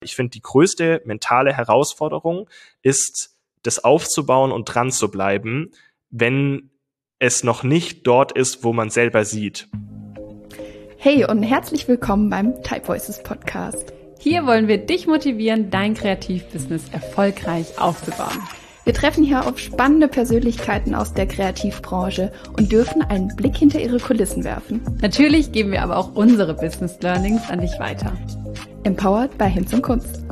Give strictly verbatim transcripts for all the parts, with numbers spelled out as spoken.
Ich finde, die größte mentale Herausforderung ist, das aufzubauen und dran zu bleiben, wenn es noch nicht dort ist, wo man selber sieht. Hey und herzlich willkommen beim Type Voices Podcast. Hier wollen wir dich motivieren, dein Kreativbusiness erfolgreich aufzubauen. Wir treffen hier auf spannende Persönlichkeiten aus der Kreativbranche und dürfen einen Blick hinter ihre Kulissen werfen. Natürlich geben wir aber auch unsere Business Learnings an dich weiter. Empowered bei Hinz und Kunst.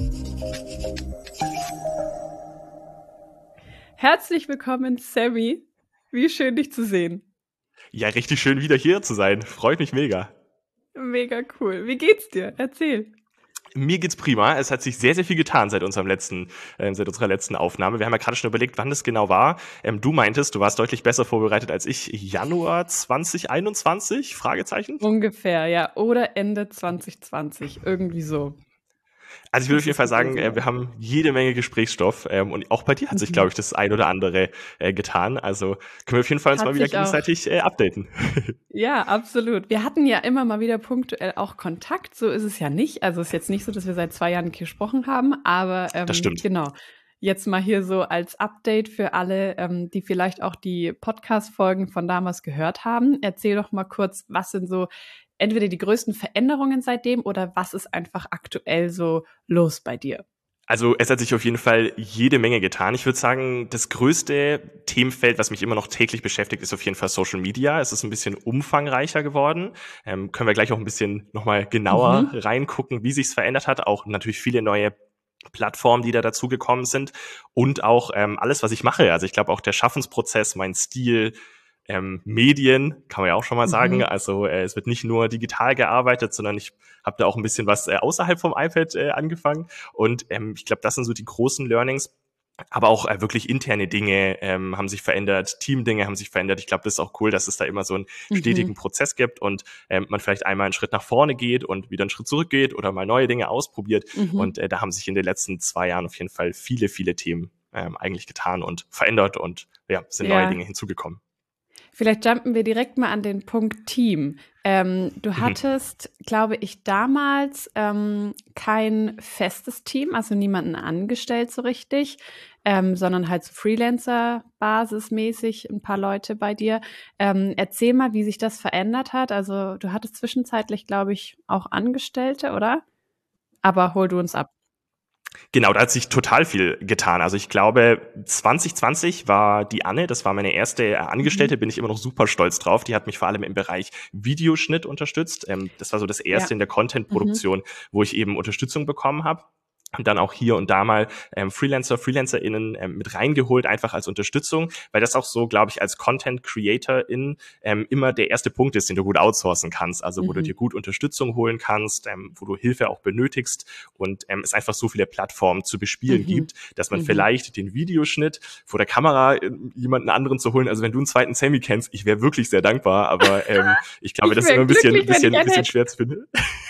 Herzlich willkommen, Sammy. Wie schön, dich zu sehen. Ja, richtig schön, wieder hier zu sein. Freut mich mega. Mega cool. Wie geht's dir? Erzähl. Mir geht's prima. Es hat sich sehr, sehr viel getan seit unserem letzten, äh, seit unserer letzten Aufnahme. Wir haben ja gerade schon überlegt, wann das genau war. Ähm, du meintest, du warst deutlich besser vorbereitet als ich. Januar zwanzig einundzwanzig? Fragezeichen? Ungefähr, ja. Oder Ende zwanzig zwanzig. Irgendwie so. Also ich würde auf jeden Fall sagen, äh, wir haben jede Menge Gesprächsstoff. Ähm, und auch bei dir hat sich, glaube ich, das ein oder andere äh, getan. Also können wir auf jeden Fall uns Hat mal wieder sich auch. gegenseitig äh, updaten. Ja, absolut. Wir hatten ja immer mal wieder punktuell auch Kontakt. So ist es ja nicht. Also es ist jetzt nicht so, dass wir seit zwei Jahren nicht gesprochen haben. Aber ähm, Das stimmt. Genau. Jetzt mal hier so als Update für alle, ähm, die vielleicht auch die Podcast-Folgen von damals gehört haben. Erzähl doch mal kurz, was sind so entweder die größten Veränderungen seitdem oder was ist einfach aktuell so los bei dir? Also es hat sich auf jeden Fall jede Menge getan. Ich würde sagen, das größte Themenfeld, was mich immer noch täglich beschäftigt, ist auf jeden Fall Social Media. Es ist ein bisschen umfangreicher geworden. Ähm, können wir gleich auch ein bisschen nochmal genauer Mhm. reingucken, wie sich's verändert hat. Auch natürlich viele neue Plattformen, die da dazugekommen sind. Und auch ähm, alles, was ich mache. Also ich glaube auch der Schaffensprozess, mein Stil, Ähm, Medien, kann man ja auch schon mal sagen. Mhm. Also äh, es wird nicht nur digital gearbeitet, sondern ich habe da auch ein bisschen was äh, außerhalb vom iPad äh, angefangen. Und ähm, ich glaube, das sind so die großen Learnings. Aber auch äh, wirklich interne Dinge ähm, haben sich verändert, Teamdinge haben sich verändert. Ich glaube, das ist auch cool, dass es da immer so einen stetigen Mhm. Prozess gibt und ähm, man vielleicht einmal einen Schritt nach vorne geht und wieder einen Schritt zurück geht oder mal neue Dinge ausprobiert. Mhm. Und äh, da haben sich in den letzten zwei Jahren auf jeden Fall viele, viele Themen ähm, eigentlich getan und verändert und ja, sind neue Ja. Dinge hinzugekommen. Vielleicht jumpen wir direkt mal an den Punkt Team. Ähm, du Mhm. hattest, glaube ich, damals ähm, kein festes Team, also niemanden angestellt so richtig, ähm, sondern halt so Freelancer-basismäßig ein paar Leute bei dir. Ähm, erzähl mal, wie sich das verändert hat. Also du hattest zwischenzeitlich, glaube ich, auch Angestellte, oder? Aber hol du uns ab. Genau, da hat sich total viel getan. Also ich glaube, zwanzig zwanzig war die Anne, das war meine erste äh, Angestellte, Mhm. bin ich immer noch super stolz drauf. Die hat mich vor allem im Bereich Videoschnitt unterstützt. Ähm, das war so das erste Ja. in der Mhm. Content-Produktion, wo ich eben Unterstützung bekommen habe. Und dann auch hier und da mal ähm, Freelancer, FreelancerInnen ähm, mit reingeholt, einfach als Unterstützung, weil das auch so, glaube ich, als Content-CreatorIn ähm, immer der erste Punkt ist, den du gut outsourcen kannst, also wo du dir Mhm. gut Unterstützung holen kannst, ähm, wo du Hilfe auch benötigst und ähm, es einfach so viele Plattformen zu bespielen Mhm. gibt, dass man Mhm. vielleicht den Videoschnitt vor der Kamera äh, jemanden anderen zu holen, also wenn du einen zweiten Sammy kennst, ich wäre wirklich sehr dankbar, aber ähm, ich glaube, Ich das ist immer wäre ein bisschen, glücklich, wenn bisschen, ich einen bisschen hätte. schwer zu finden.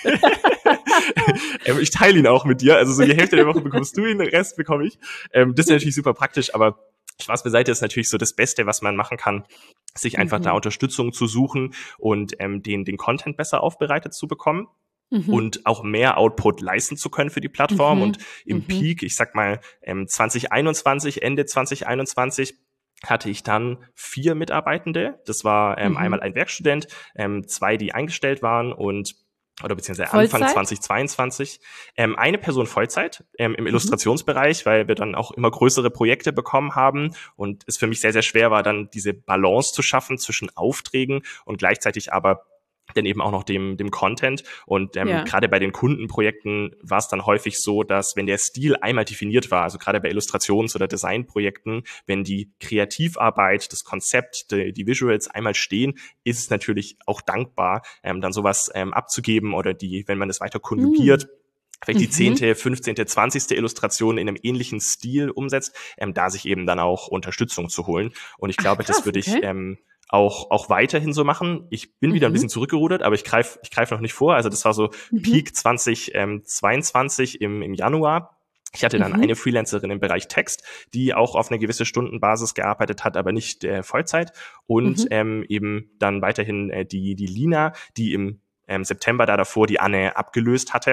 ähm, ich teile ihn auch mit dir, also so die Hälfte der Woche bekommst du ihn, den Rest bekomme ich. Ähm, das ist natürlich super praktisch, aber Spaß beiseite ist natürlich so das Beste, was man machen kann, sich einfach da Mhm. Unterstützung zu suchen und ähm, den, den Content besser aufbereitet zu bekommen Mhm. und auch mehr Output leisten zu können für die Plattform. Und Mhm. im Mhm. Peak, ich sag mal ähm, zwanzig einundzwanzig, Ende zwanzig einundzwanzig, hatte ich dann vier Mitarbeitende. Das war ähm, einmal Mhm. ein Werkstudent, ähm, zwei, die eingestellt waren und oder beziehungsweise Anfang Vollzeit? zwanzig zweiundzwanzig, ähm, eine Person Vollzeit ähm, im Mhm. Illustrationsbereich, weil wir dann auch immer größere Projekte bekommen haben und es für mich sehr, sehr schwer war, dann diese Balance zu schaffen zwischen Aufträgen und gleichzeitig aber dann eben auch noch dem, dem Content. Und ähm, Ja. gerade bei den Kundenprojekten war es dann häufig so, dass wenn der Stil einmal definiert war, also gerade bei Illustrations- oder Designprojekten, wenn die Kreativarbeit, das Konzept, die, die Visuals einmal stehen, ist es natürlich auch dankbar, ähm, dann sowas ähm, abzugeben oder die, wenn man das weiter konjugiert, Mhm. vielleicht die Mhm. zehnte, fünfzehnte, zwanzigste Illustration in einem ähnlichen Stil umsetzt, ähm, da sich eben dann auch Unterstützung zu holen. Und ich Ach glaube, das krass, würde ich okay. ähm, auch auch weiterhin so machen. Ich bin wieder ein Mhm. bisschen zurückgerudert, aber ich greife ich greif noch nicht vor. Also das war so Mhm. Peak zwanzig zweiundzwanzig im, im Januar. Ich hatte dann eine Mhm. Freelancerin im Bereich Text, die auch auf eine gewisse Stundenbasis gearbeitet hat, aber nicht äh, Vollzeit. Und Mhm. ähm, eben dann weiterhin äh, die, die Lina, die im ähm, September da davor die Anne abgelöst hatte.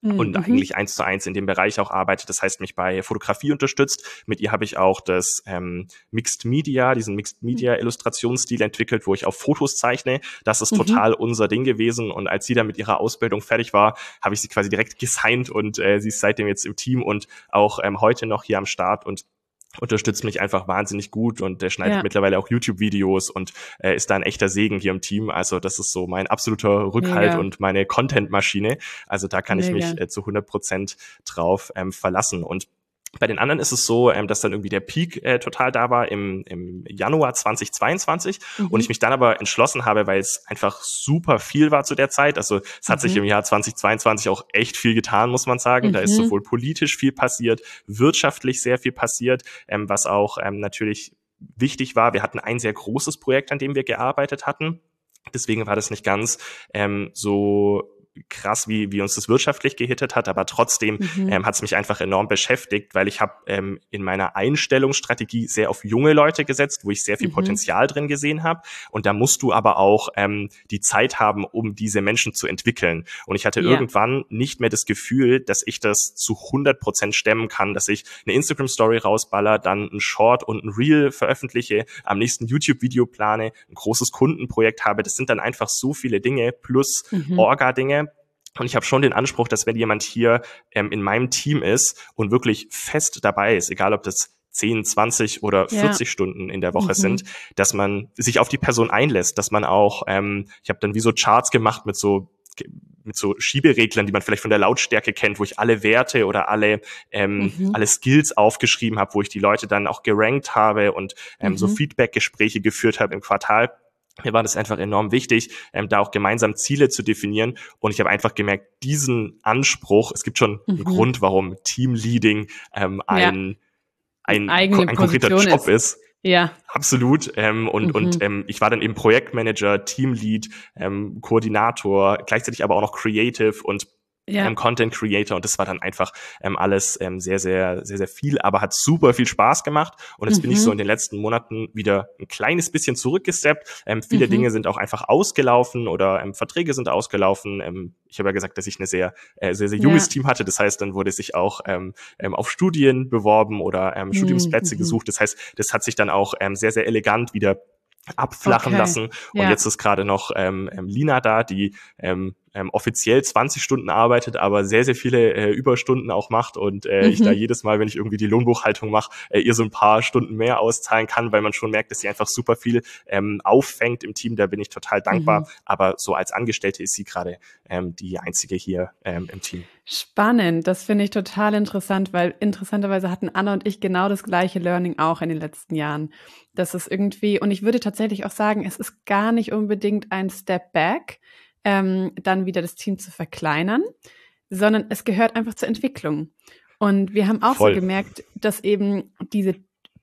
und mhm. eigentlich eins zu eins in dem Bereich auch arbeitet. Das heißt, mich bei Fotografie unterstützt. Mit ihr habe ich auch das ähm, Mixed Media, diesen Mixed Media Illustrationsstil entwickelt, wo ich auf Fotos zeichne. Das ist mhm. total unser Ding gewesen. Und als sie dann mit ihrer Ausbildung fertig war, habe ich sie quasi direkt gesigned und äh, sie ist seitdem jetzt im Team und auch ähm, heute noch hier am Start und unterstützt mich einfach wahnsinnig gut und der schneidet ja. mittlerweile auch YouTube-Videos und äh, ist da ein echter Segen hier im Team. Also das ist so mein absoluter Rückhalt Mega. Und meine Content-Maschine. Also da kann Mega. Ich mich äh, zu hundert Prozent drauf ähm, verlassen. Und bei den anderen ist es so, ähm, dass dann irgendwie der Peak äh, total da war im, im Januar zweitausendzweiundzwanzig mhm. und ich mich dann aber entschlossen habe, weil es einfach super viel war zu der Zeit. Also es hat mhm. sich im Jahr zweitausendzweiundzwanzig auch echt viel getan, muss man sagen. Mhm. Da ist sowohl politisch viel passiert, wirtschaftlich sehr viel passiert, ähm, was auch ähm, natürlich wichtig war. Wir hatten ein sehr großes Projekt, an dem wir gearbeitet hatten. Deswegen war das nicht ganz ähm, so krass, wie wie uns das wirtschaftlich gehittet hat, aber trotzdem mhm. ähm, hat es mich einfach enorm beschäftigt, weil ich habe ähm, in meiner Einstellungsstrategie sehr auf junge Leute gesetzt, wo ich sehr viel mhm. Potenzial drin gesehen habe und da musst du aber auch ähm, die Zeit haben, um diese Menschen zu entwickeln und ich hatte ja. irgendwann nicht mehr das Gefühl, dass ich das zu hundert Prozent stemmen kann, dass ich eine Instagram-Story rausballer, dann ein Short und ein Reel veröffentliche, am nächsten YouTube-Video plane, ein großes Kundenprojekt habe, das sind dann einfach so viele Dinge plus mhm. Orga-Dinge. Und ich habe schon den Anspruch, dass wenn jemand hier ähm, in meinem Team ist und wirklich fest dabei ist, egal ob das zehn, zwanzig oder vierzig ja. Stunden in der Woche mhm. sind, dass man sich auf die Person einlässt, dass man auch, ähm, ich habe dann wie so Charts gemacht mit so mit so Schiebereglern, die man vielleicht von der Lautstärke kennt, wo ich alle Werte oder alle ähm, mhm. alle Skills aufgeschrieben habe, wo ich die Leute dann auch gerankt habe und ähm, mhm. so Feedback-Gespräche geführt habe im Quartal. Mir war das einfach enorm wichtig, ähm, da auch gemeinsam Ziele zu definieren. Und ich habe einfach gemerkt, diesen Anspruch, es gibt schon mhm. einen Grund, warum Teamleading ähm, ein, ja. ein, ein, ein konkreter Job ist. ist. Ja. Absolut. Ähm, und mhm. und ähm, ich war dann eben Projektmanager, Teamlead, ähm, Koordinator, gleichzeitig aber auch noch Creative und ja. ähm, Content Creator und das war dann einfach ähm, alles ähm, sehr, sehr, sehr, sehr viel, aber hat super viel Spaß gemacht und jetzt mhm. bin ich so in den letzten Monaten wieder ein kleines bisschen zurückgesteppt. Ähm, viele mhm. Dinge sind auch einfach ausgelaufen oder ähm, Verträge sind ausgelaufen. Ähm, ich habe ja gesagt, dass ich eine sehr, äh, sehr, sehr junges ja. Team hatte. Das heißt, dann wurde sich auch ähm, ähm, auf Studien beworben oder ähm, Studiumsplätze mhm. gesucht. Das heißt, das hat sich dann auch ähm, sehr, sehr elegant wieder abflachen okay. lassen. Und ja. jetzt ist gerade noch ähm, ähm, Lina da, die ähm, ähm, offiziell zwanzig Stunden arbeitet, aber sehr, sehr viele äh, Überstunden auch macht und äh, mhm. ich da jedes Mal, wenn ich irgendwie die Lohnbuchhaltung mache, äh, ihr so ein paar Stunden mehr auszahlen kann, weil man schon merkt, dass sie einfach super viel ähm, auffängt im Team. Da bin ich total dankbar. Mhm. Aber so als Angestellte ist sie gerade ähm, die einzige hier ähm, im Team. Spannend, das finde ich total interessant, weil interessanterweise hatten Anna und ich genau das gleiche Learning auch in den letzten Jahren. Das ist irgendwie, und ich würde tatsächlich auch sagen, es ist gar nicht unbedingt ein Step Back, ähm, dann wieder das Team zu verkleinern, sondern es gehört einfach zur Entwicklung. Und wir haben auch Voll. so gemerkt, dass eben diese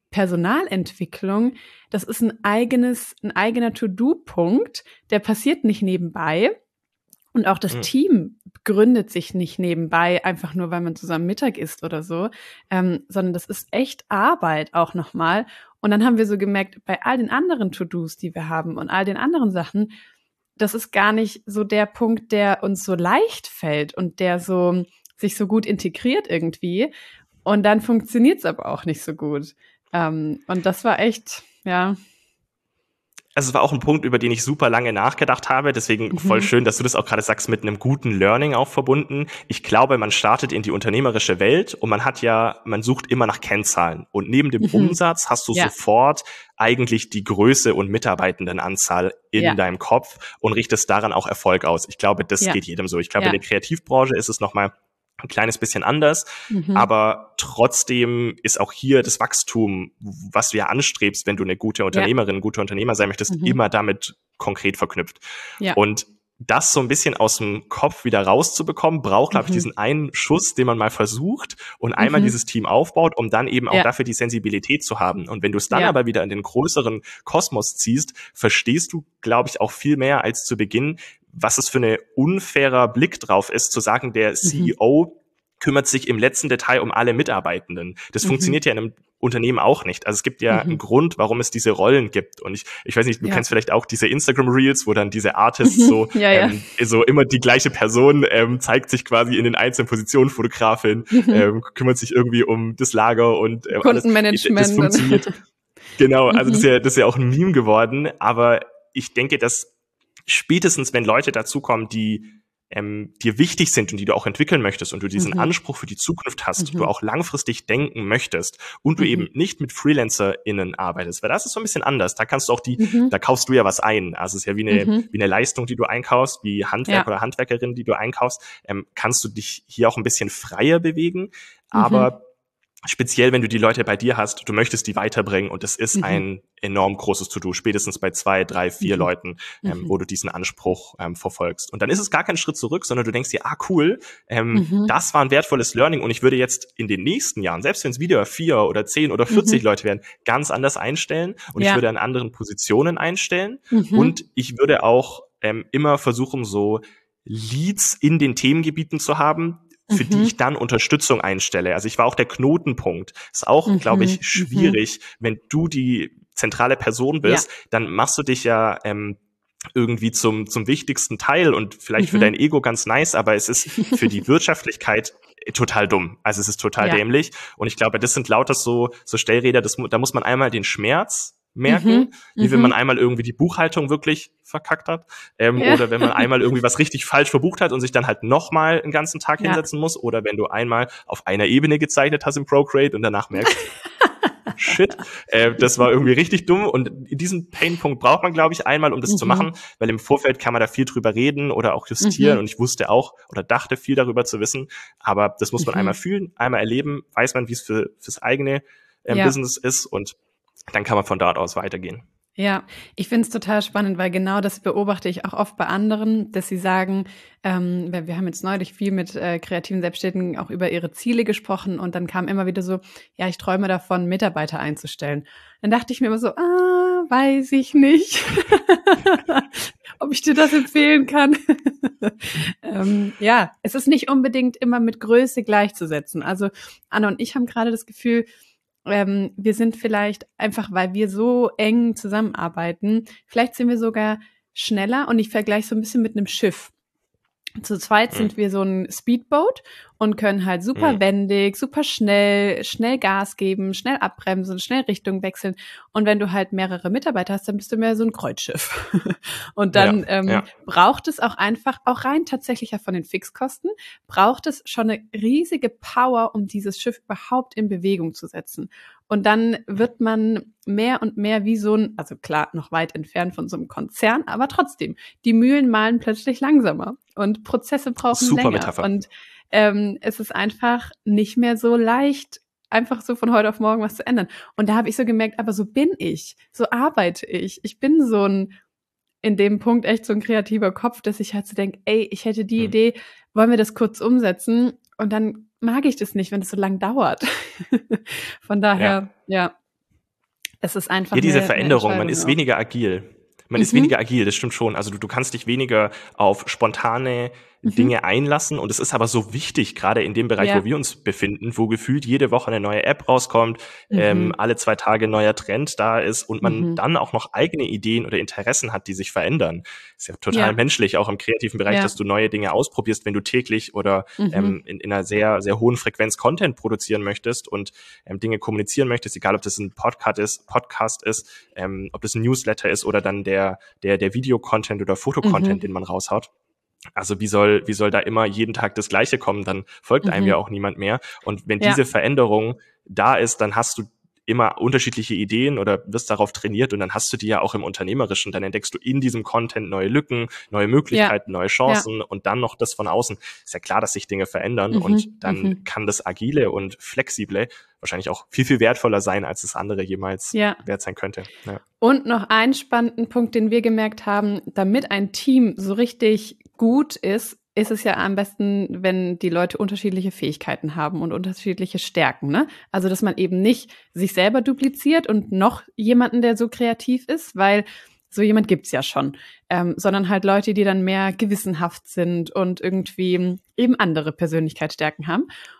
Personalentwicklung, das ist ein eigenes, ein eigener To-Do-Punkt, der passiert nicht nebenbei. Und auch das mhm. Team gründet sich nicht nebenbei, einfach nur, weil man zusammen Mittag isst oder so, ähm, sondern das ist echt Arbeit auch nochmal. Und dann haben wir so gemerkt, bei all den anderen To-Dos, die wir haben und all den anderen Sachen, das ist gar nicht so der Punkt, der uns so leicht fällt und der so sich so gut integriert irgendwie. Und dann funktioniert es aber auch nicht so gut. Ähm, und das war echt, ja... Also es war auch ein Punkt, über den ich super lange nachgedacht habe, deswegen mhm. voll schön, dass du das auch gerade sagst, mit einem guten Learning auch verbunden. Ich glaube, man startet in die unternehmerische Welt und man hat ja, man sucht immer nach Kennzahlen und neben dem mhm. Umsatz hast du ja. sofort eigentlich die Größe und Mitarbeitendenanzahl in ja. deinem Kopf und richtest daran auch Erfolg aus. Ich glaube, das ja. geht jedem so. Ich glaube, ja. in der Kreativbranche ist es nochmal ein kleines bisschen anders, mhm. aber trotzdem ist auch hier das Wachstum, was du ja anstrebst, wenn du eine gute Unternehmerin, ein guter Unternehmer sein möchtest, mhm. immer damit konkret verknüpft. Ja. Und das so ein bisschen aus dem Kopf wieder rauszubekommen, braucht, glaube ich, mhm. diesen einen Schuss, den man mal versucht und einmal mhm. dieses Team aufbaut, um dann eben auch ja. dafür die Sensibilität zu haben. Und wenn du es dann ja. aber wieder in den größeren Kosmos ziehst, verstehst du, glaube ich, auch viel mehr als zu Beginn, was es für ein unfairer Blick drauf ist, zu sagen, der mhm. C E O kümmert sich im letzten Detail um alle Mitarbeitenden. Das mhm. funktioniert ja in einem Unternehmen auch nicht. Also es gibt ja mhm. einen Grund, warum es diese Rollen gibt. Und ich, ich weiß nicht, du ja. kennst vielleicht auch diese Instagram-Reels, wo dann diese Artists so, ja, ähm, ja. so immer die gleiche Person ähm, zeigt sich quasi in den einzelnen Positionen. Fotografin, mhm. ähm, kümmert sich irgendwie um das Lager und ähm, Kundenmanagement. Alles, das funktioniert. Genau, also das ist ja, das ist ja auch ein Meme geworden. Aber ich denke, dass spätestens, wenn Leute dazukommen, die ähm, dir wichtig sind und die du auch entwickeln möchtest und du diesen mhm. Anspruch für die Zukunft hast, mhm. du auch langfristig denken möchtest und du mhm. eben nicht mit FreelancerInnen arbeitest, weil das ist so ein bisschen anders. Da kannst du auch die, mhm. da kaufst du ja was ein. Also es ist ja wie eine, mhm. wie eine Leistung, die du einkaufst, wie Handwerker ja. oder Handwerkerin, die du einkaufst, ähm, kannst du dich hier auch ein bisschen freier bewegen, aber mhm. speziell, wenn du die Leute bei dir hast, du möchtest die weiterbringen und es ist mhm. ein enorm großes To-Do, spätestens bei zwei, drei, vier mhm. Leuten, ähm, mhm. wo du diesen Anspruch ähm, verfolgst. Und dann ist es gar kein Schritt zurück, sondern du denkst dir, ah cool, ähm, mhm. das war ein wertvolles Learning und ich würde jetzt in den nächsten Jahren, selbst wenn es wieder vier oder zehn oder vierzig mhm. Leute werden, ganz anders einstellen und ja. ich würde an anderen Positionen einstellen mhm. und ich würde auch ähm, immer versuchen, so Leads in den Themengebieten zu haben, für mhm. die ich dann Unterstützung einstelle. Also ich war auch der Knotenpunkt. Ist auch, mhm. glaube ich, schwierig, mhm. wenn du die zentrale Person bist, ja. dann machst du dich ja ähm, irgendwie zum zum wichtigsten Teil und vielleicht mhm. für dein Ego ganz nice, aber es ist für die Wirtschaftlichkeit total dumm. Also es ist total ja. dämlich. Und ich glaube, das sind lauter so so Stellräder, das, da muss man einmal den Schmerz merken, mhm, wie wenn man einmal irgendwie die Buchhaltung wirklich verkackt hat ähm, ja. oder wenn man einmal irgendwie was richtig falsch verbucht hat und sich dann halt nochmal einen ganzen Tag ja. hinsetzen muss oder wenn du einmal auf einer Ebene gezeichnet hast im Procreate und danach merkst, shit, äh, das war irgendwie richtig dumm und diesen Painpunkt braucht man, glaube ich, einmal, um das mhm. zu machen, weil im Vorfeld kann man da viel drüber reden oder auch justieren mhm. und ich wusste auch oder dachte viel darüber zu wissen, aber das muss man mhm. einmal fühlen, einmal erleben, weiß man, wie es für fürs eigene ähm, ja. Business ist und dann kann man von dort aus weitergehen. Ja, ich finde es total spannend, weil genau das beobachte ich auch oft bei anderen, dass sie sagen, ähm, wir haben jetzt neulich viel mit äh, kreativen Selbstständigen auch über ihre Ziele gesprochen und dann kam immer wieder so, ja, ich träume davon, Mitarbeiter einzustellen. Dann dachte ich mir immer so, ah, weiß ich nicht, ob ich dir das empfehlen kann. ähm, ja, es ist nicht unbedingt immer mit Größe gleichzusetzen. Also Anna und ich haben gerade das Gefühl, Ähm, wir sind vielleicht einfach, weil wir so eng zusammenarbeiten, vielleicht sind wir sogar schneller und ich vergleiche so ein bisschen mit einem Schiff. Zu zweit mhm. sind wir so ein Speedboat und können halt super mhm. wendig, super schnell, schnell Gas geben, schnell abbremsen, schnell Richtung wechseln. Und wenn du halt mehrere Mitarbeiter hast, dann bist du mehr so ein Kreuzschiff. Und dann ja, ähm, ja. braucht es auch einfach, auch rein tatsächlich ja von den Fixkosten, braucht es schon eine riesige Power, um dieses Schiff überhaupt in Bewegung zu setzen. Und dann wird man mehr und mehr wie so ein, also klar, noch weit entfernt von so einem Konzern, aber trotzdem, die Mühlen mahlen plötzlich langsamer und Prozesse brauchen Super länger. Metapher. Und ähm, es ist einfach nicht mehr so leicht, einfach so von heute auf morgen was zu ändern. Und da habe ich so gemerkt, aber so bin ich, so arbeite ich. Ich bin so ein, in dem Punkt echt so ein kreativer Kopf, dass ich halt so denke, ey, ich hätte die mhm. Idee, wollen wir das kurz umsetzen? Und dann mag ich das nicht, wenn es so lang dauert. Von daher, ja. ja, es ist einfach ja, diese eine, Veränderung, eine man ist auch. weniger agil. Man mhm. ist weniger agil, das stimmt schon. Also du, du kannst dich weniger auf spontane mhm. Dinge einlassen und es ist aber so wichtig, gerade in dem Bereich, ja. wo wir uns befinden, wo gefühlt jede Woche eine neue App rauskommt, mhm. ähm, alle zwei Tage ein neuer Trend da ist und man mhm. dann auch noch eigene Ideen oder Interessen hat, die sich verändern. Ist ja total ja. menschlich, auch im kreativen Bereich, ja. dass du neue Dinge ausprobierst, wenn du täglich oder mhm. ähm, in, in einer sehr, sehr hohen Frequenz Content produzieren möchtest und ähm, Dinge kommunizieren möchtest, egal ob das ein Podcast ist, Podcast ist, ähm, ob das ein Newsletter ist oder dann der, der, der Video-Content oder Fotocontent, mhm. den man raushaut. Also wie soll, wie soll da immer jeden Tag das Gleiche kommen? Dann folgt mhm. einem ja auch niemand mehr. Und wenn ja. diese Veränderung da ist, dann hast du immer unterschiedliche Ideen oder wirst darauf trainiert und dann hast du die ja auch im Unternehmerischen. Dann entdeckst du in diesem Content neue Lücken, neue Möglichkeiten, ja. neue Chancen ja. und dann noch das von außen. Ist ja klar, dass sich Dinge verändern mhm. und dann mhm. kann das Agile und Flexible wahrscheinlich auch viel, viel wertvoller sein, als das andere jemals ja. wert sein könnte. Ja. Und noch einen spannenden Punkt, den wir gemerkt haben, damit ein Team so richtig gut ist, ist es ja am besten, wenn die Leute unterschiedliche Fähigkeiten haben und unterschiedliche Stärken, ne? Also, dass man eben nicht sich selber dupliziert und noch jemanden, der so kreativ ist, weil so jemand gibt's ja schon, ähm, sondern halt Leute, die dann mehr gewissenhaft sind und irgendwie eben andere Persönlichkeitsstärken haben.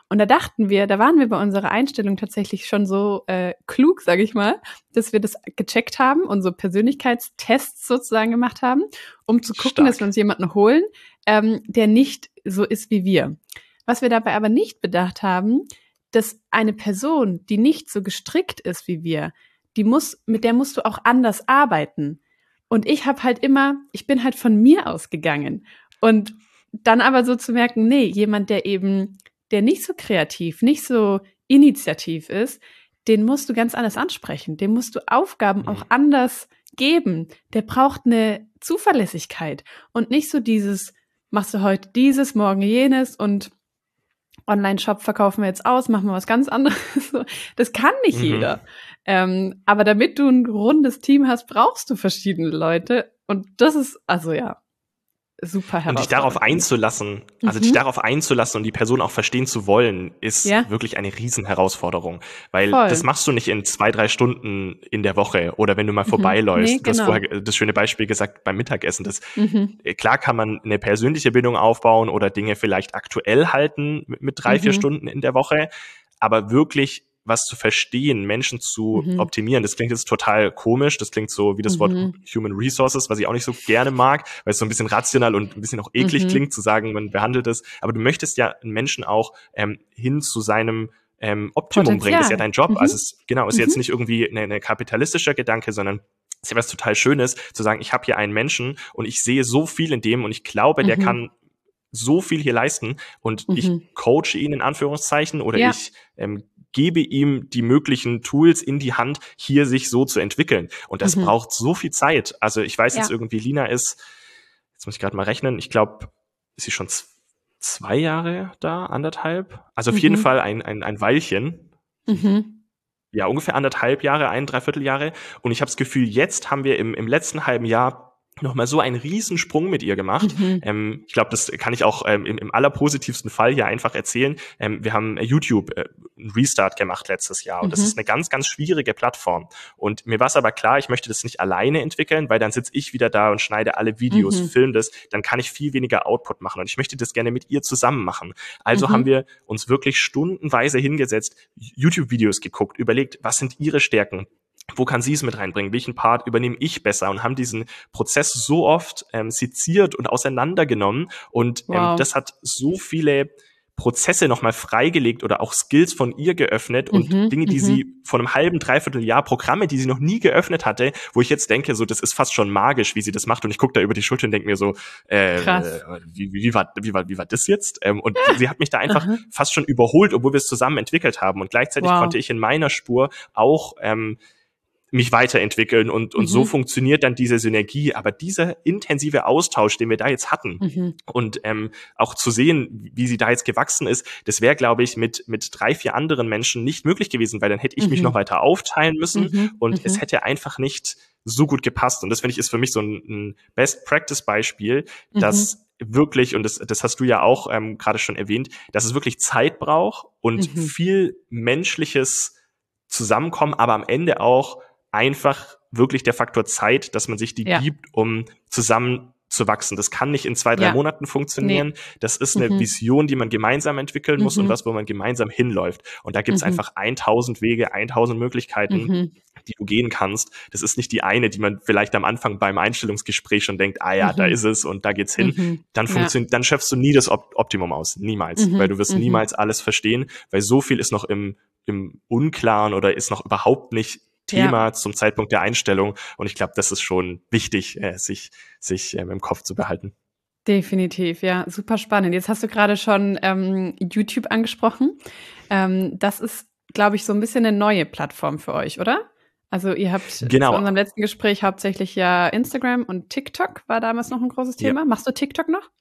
Und da dachten wir, da waren wir bei unserer Einstellung tatsächlich schon so äh, klug, sage ich mal, dass wir das gecheckt haben und so Persönlichkeitstests sozusagen gemacht haben, um zu gucken, Stark. dass wir uns jemanden holen, ähm, der nicht so ist wie wir. Was wir dabei aber nicht bedacht haben, dass eine Person, die nicht so gestrickt ist wie wir, die muss, mit der musst du auch anders arbeiten. Und ich habe halt immer, ich bin halt von mir ausgegangen. Und dann aber so zu merken, nee, jemand, der eben, der nicht so kreativ, nicht so initiativ ist, den musst du ganz anders ansprechen. Dem musst du Aufgaben auch anders geben. Der braucht eine Zuverlässigkeit und nicht so dieses, machst du heute dieses, morgen jenes und Online-Shop verkaufen wir jetzt aus, machen wir was ganz anderes. Das kann nicht Mhm. jeder. Ähm, aber damit du ein rundes Team hast, brauchst du verschiedene Leute. Und das ist, also ja, super herausfordernd. Und dich darauf einzulassen, also Mhm. dich darauf einzulassen und die Person auch verstehen zu wollen, ist Ja. wirklich eine Riesenherausforderung. Weil Voll. das machst du nicht in zwei, drei Stunden in der Woche oder wenn du mal Mhm. vorbeiläufst. Nee, Du hast genau. vorher das schöne Beispiel gesagt beim Mittagessen. Das, Mhm. klar kann man eine persönliche Bindung aufbauen oder Dinge vielleicht aktuell halten mit, mit drei, vier Mhm. Stunden in der Woche, aber wirklich was zu verstehen, Menschen zu Mhm. optimieren. Das klingt jetzt total komisch. Das klingt so wie das Wort Mhm. Human Resources, was ich auch nicht so gerne mag, weil es so ein bisschen rational und ein bisschen auch eklig Mhm. klingt, zu sagen, man behandelt es. Aber du möchtest ja einen Menschen auch ähm, hin zu seinem ähm, Optimum bringen. Das ist ja dein Job. Mhm. Also es, genau, ist Mhm. jetzt nicht irgendwie ein eine kapitalistischer Gedanke, sondern es ist ja was total Schönes, zu sagen, ich habe hier einen Menschen und ich sehe so viel in dem und ich glaube, der Mhm. kann so viel hier leisten und Mhm. ich coache ihn in Anführungszeichen oder Ja. ich ähm, gebe ihm die möglichen Tools in die Hand, hier sich so zu entwickeln. Und das Mhm. braucht so viel Zeit. Also ich weiß Ja. jetzt irgendwie, Lina ist, jetzt muss ich gerade mal rechnen, ich glaube, ist sie schon z- zwei Jahre da, anderthalb? Also auf Mhm. jeden Fall ein, ein, ein Weilchen. Mhm. Ja, ungefähr anderthalb Jahre, ein, dreiviertel Jahre. Und ich habe das Gefühl, jetzt haben wir im, im letzten halben Jahr nochmal so einen Riesensprung mit ihr gemacht. Mhm. Ähm, ich glaube, das kann ich auch ähm, im, im allerpositivsten Fall hier einfach erzählen. Ähm, wir haben äh, YouTube äh, einen Restart gemacht letztes Jahr und das Mhm. ist eine ganz, ganz schwierige Plattform. Und mir war es aber klar, ich möchte das nicht alleine entwickeln, weil dann sitze ich wieder da und schneide alle Videos, Mhm. filme das, dann kann ich viel weniger Output machen und ich möchte das gerne mit ihr zusammen machen. Also Mhm. haben wir uns wirklich stundenweise hingesetzt, YouTube-Videos geguckt, überlegt, was sind ihre Stärken? Wo kann sie es mit reinbringen? Welchen Part übernehme ich besser? Und haben diesen Prozess so oft ähm, seziert und auseinandergenommen. Und ähm, Wow. das hat so viele Prozesse nochmal freigelegt oder auch Skills von ihr geöffnet und Mhm. Dinge, die Mhm. sie vor einem halben, dreiviertel Jahr, Programme, die sie noch nie geöffnet hatte, wo ich jetzt denke, so das ist fast schon magisch, wie sie das macht. Und ich gucke da über die Schulter und denke mir so, äh, Krass. wie, wie, wie, war, wie, war, wie war das jetzt? Ähm, und sie hat mich da einfach Aha. fast schon überholt, obwohl wir es zusammen entwickelt haben. Und gleichzeitig Wow. konnte ich in meiner Spur auch ähm, mich weiterentwickeln und, und so Mhm. funktioniert dann diese Synergie. Aber dieser intensive Austausch, den wir da jetzt hatten Mhm. und ähm, auch zu sehen, wie sie da jetzt gewachsen ist, das wäre, glaube ich, mit, mit drei, vier anderen Menschen nicht möglich gewesen, weil dann hätte ich mich Mhm. noch weiter aufteilen müssen Mhm. und Mhm. es hätte einfach nicht so gut gepasst. Und das, finde ich, ist für mich so ein, ein Best-Practice-Beispiel, Mhm. dass wirklich, und das, das hast du ja auch ähm, gerade schon erwähnt, dass es wirklich Zeit braucht und Mhm. viel menschliches Zusammenkommen, aber am Ende auch einfach wirklich der Faktor Zeit, dass man sich die Ja. gibt, um zusammen zu wachsen. Das kann nicht in zwei, drei Ja. Monaten funktionieren. Das ist eine Mhm. Vision, die man gemeinsam entwickeln muss Mhm. und was, wo man gemeinsam hinläuft. Und da gibt's Mhm. einfach tausend Wege, tausend Möglichkeiten, Mhm. die du gehen kannst. Das ist nicht die eine, die man vielleicht am Anfang beim Einstellungsgespräch schon denkt, ah ja, Mhm. da ist es und da geht's hin. Mhm. Dann Ja. funktioniert, dann schöpfst du nie das Op- Optimum aus. Niemals. Mhm. Weil du wirst Mhm. niemals alles verstehen, weil so viel ist noch im, im Unklaren oder ist noch überhaupt nicht Thema Ja. zum Zeitpunkt der Einstellung. Und ich glaube, das ist schon wichtig, äh, sich, sich ähm, im Kopf zu behalten. Definitiv, ja, super spannend. Jetzt hast du gerade schon ähm, YouTube angesprochen. Ähm, das ist, glaube ich, so ein bisschen eine neue Plattform für euch, oder? Also ihr habt zu Genau. unserem letzten Gespräch hauptsächlich ja Instagram und TikTok war damals noch ein großes Ja. Thema. Machst du TikTok noch?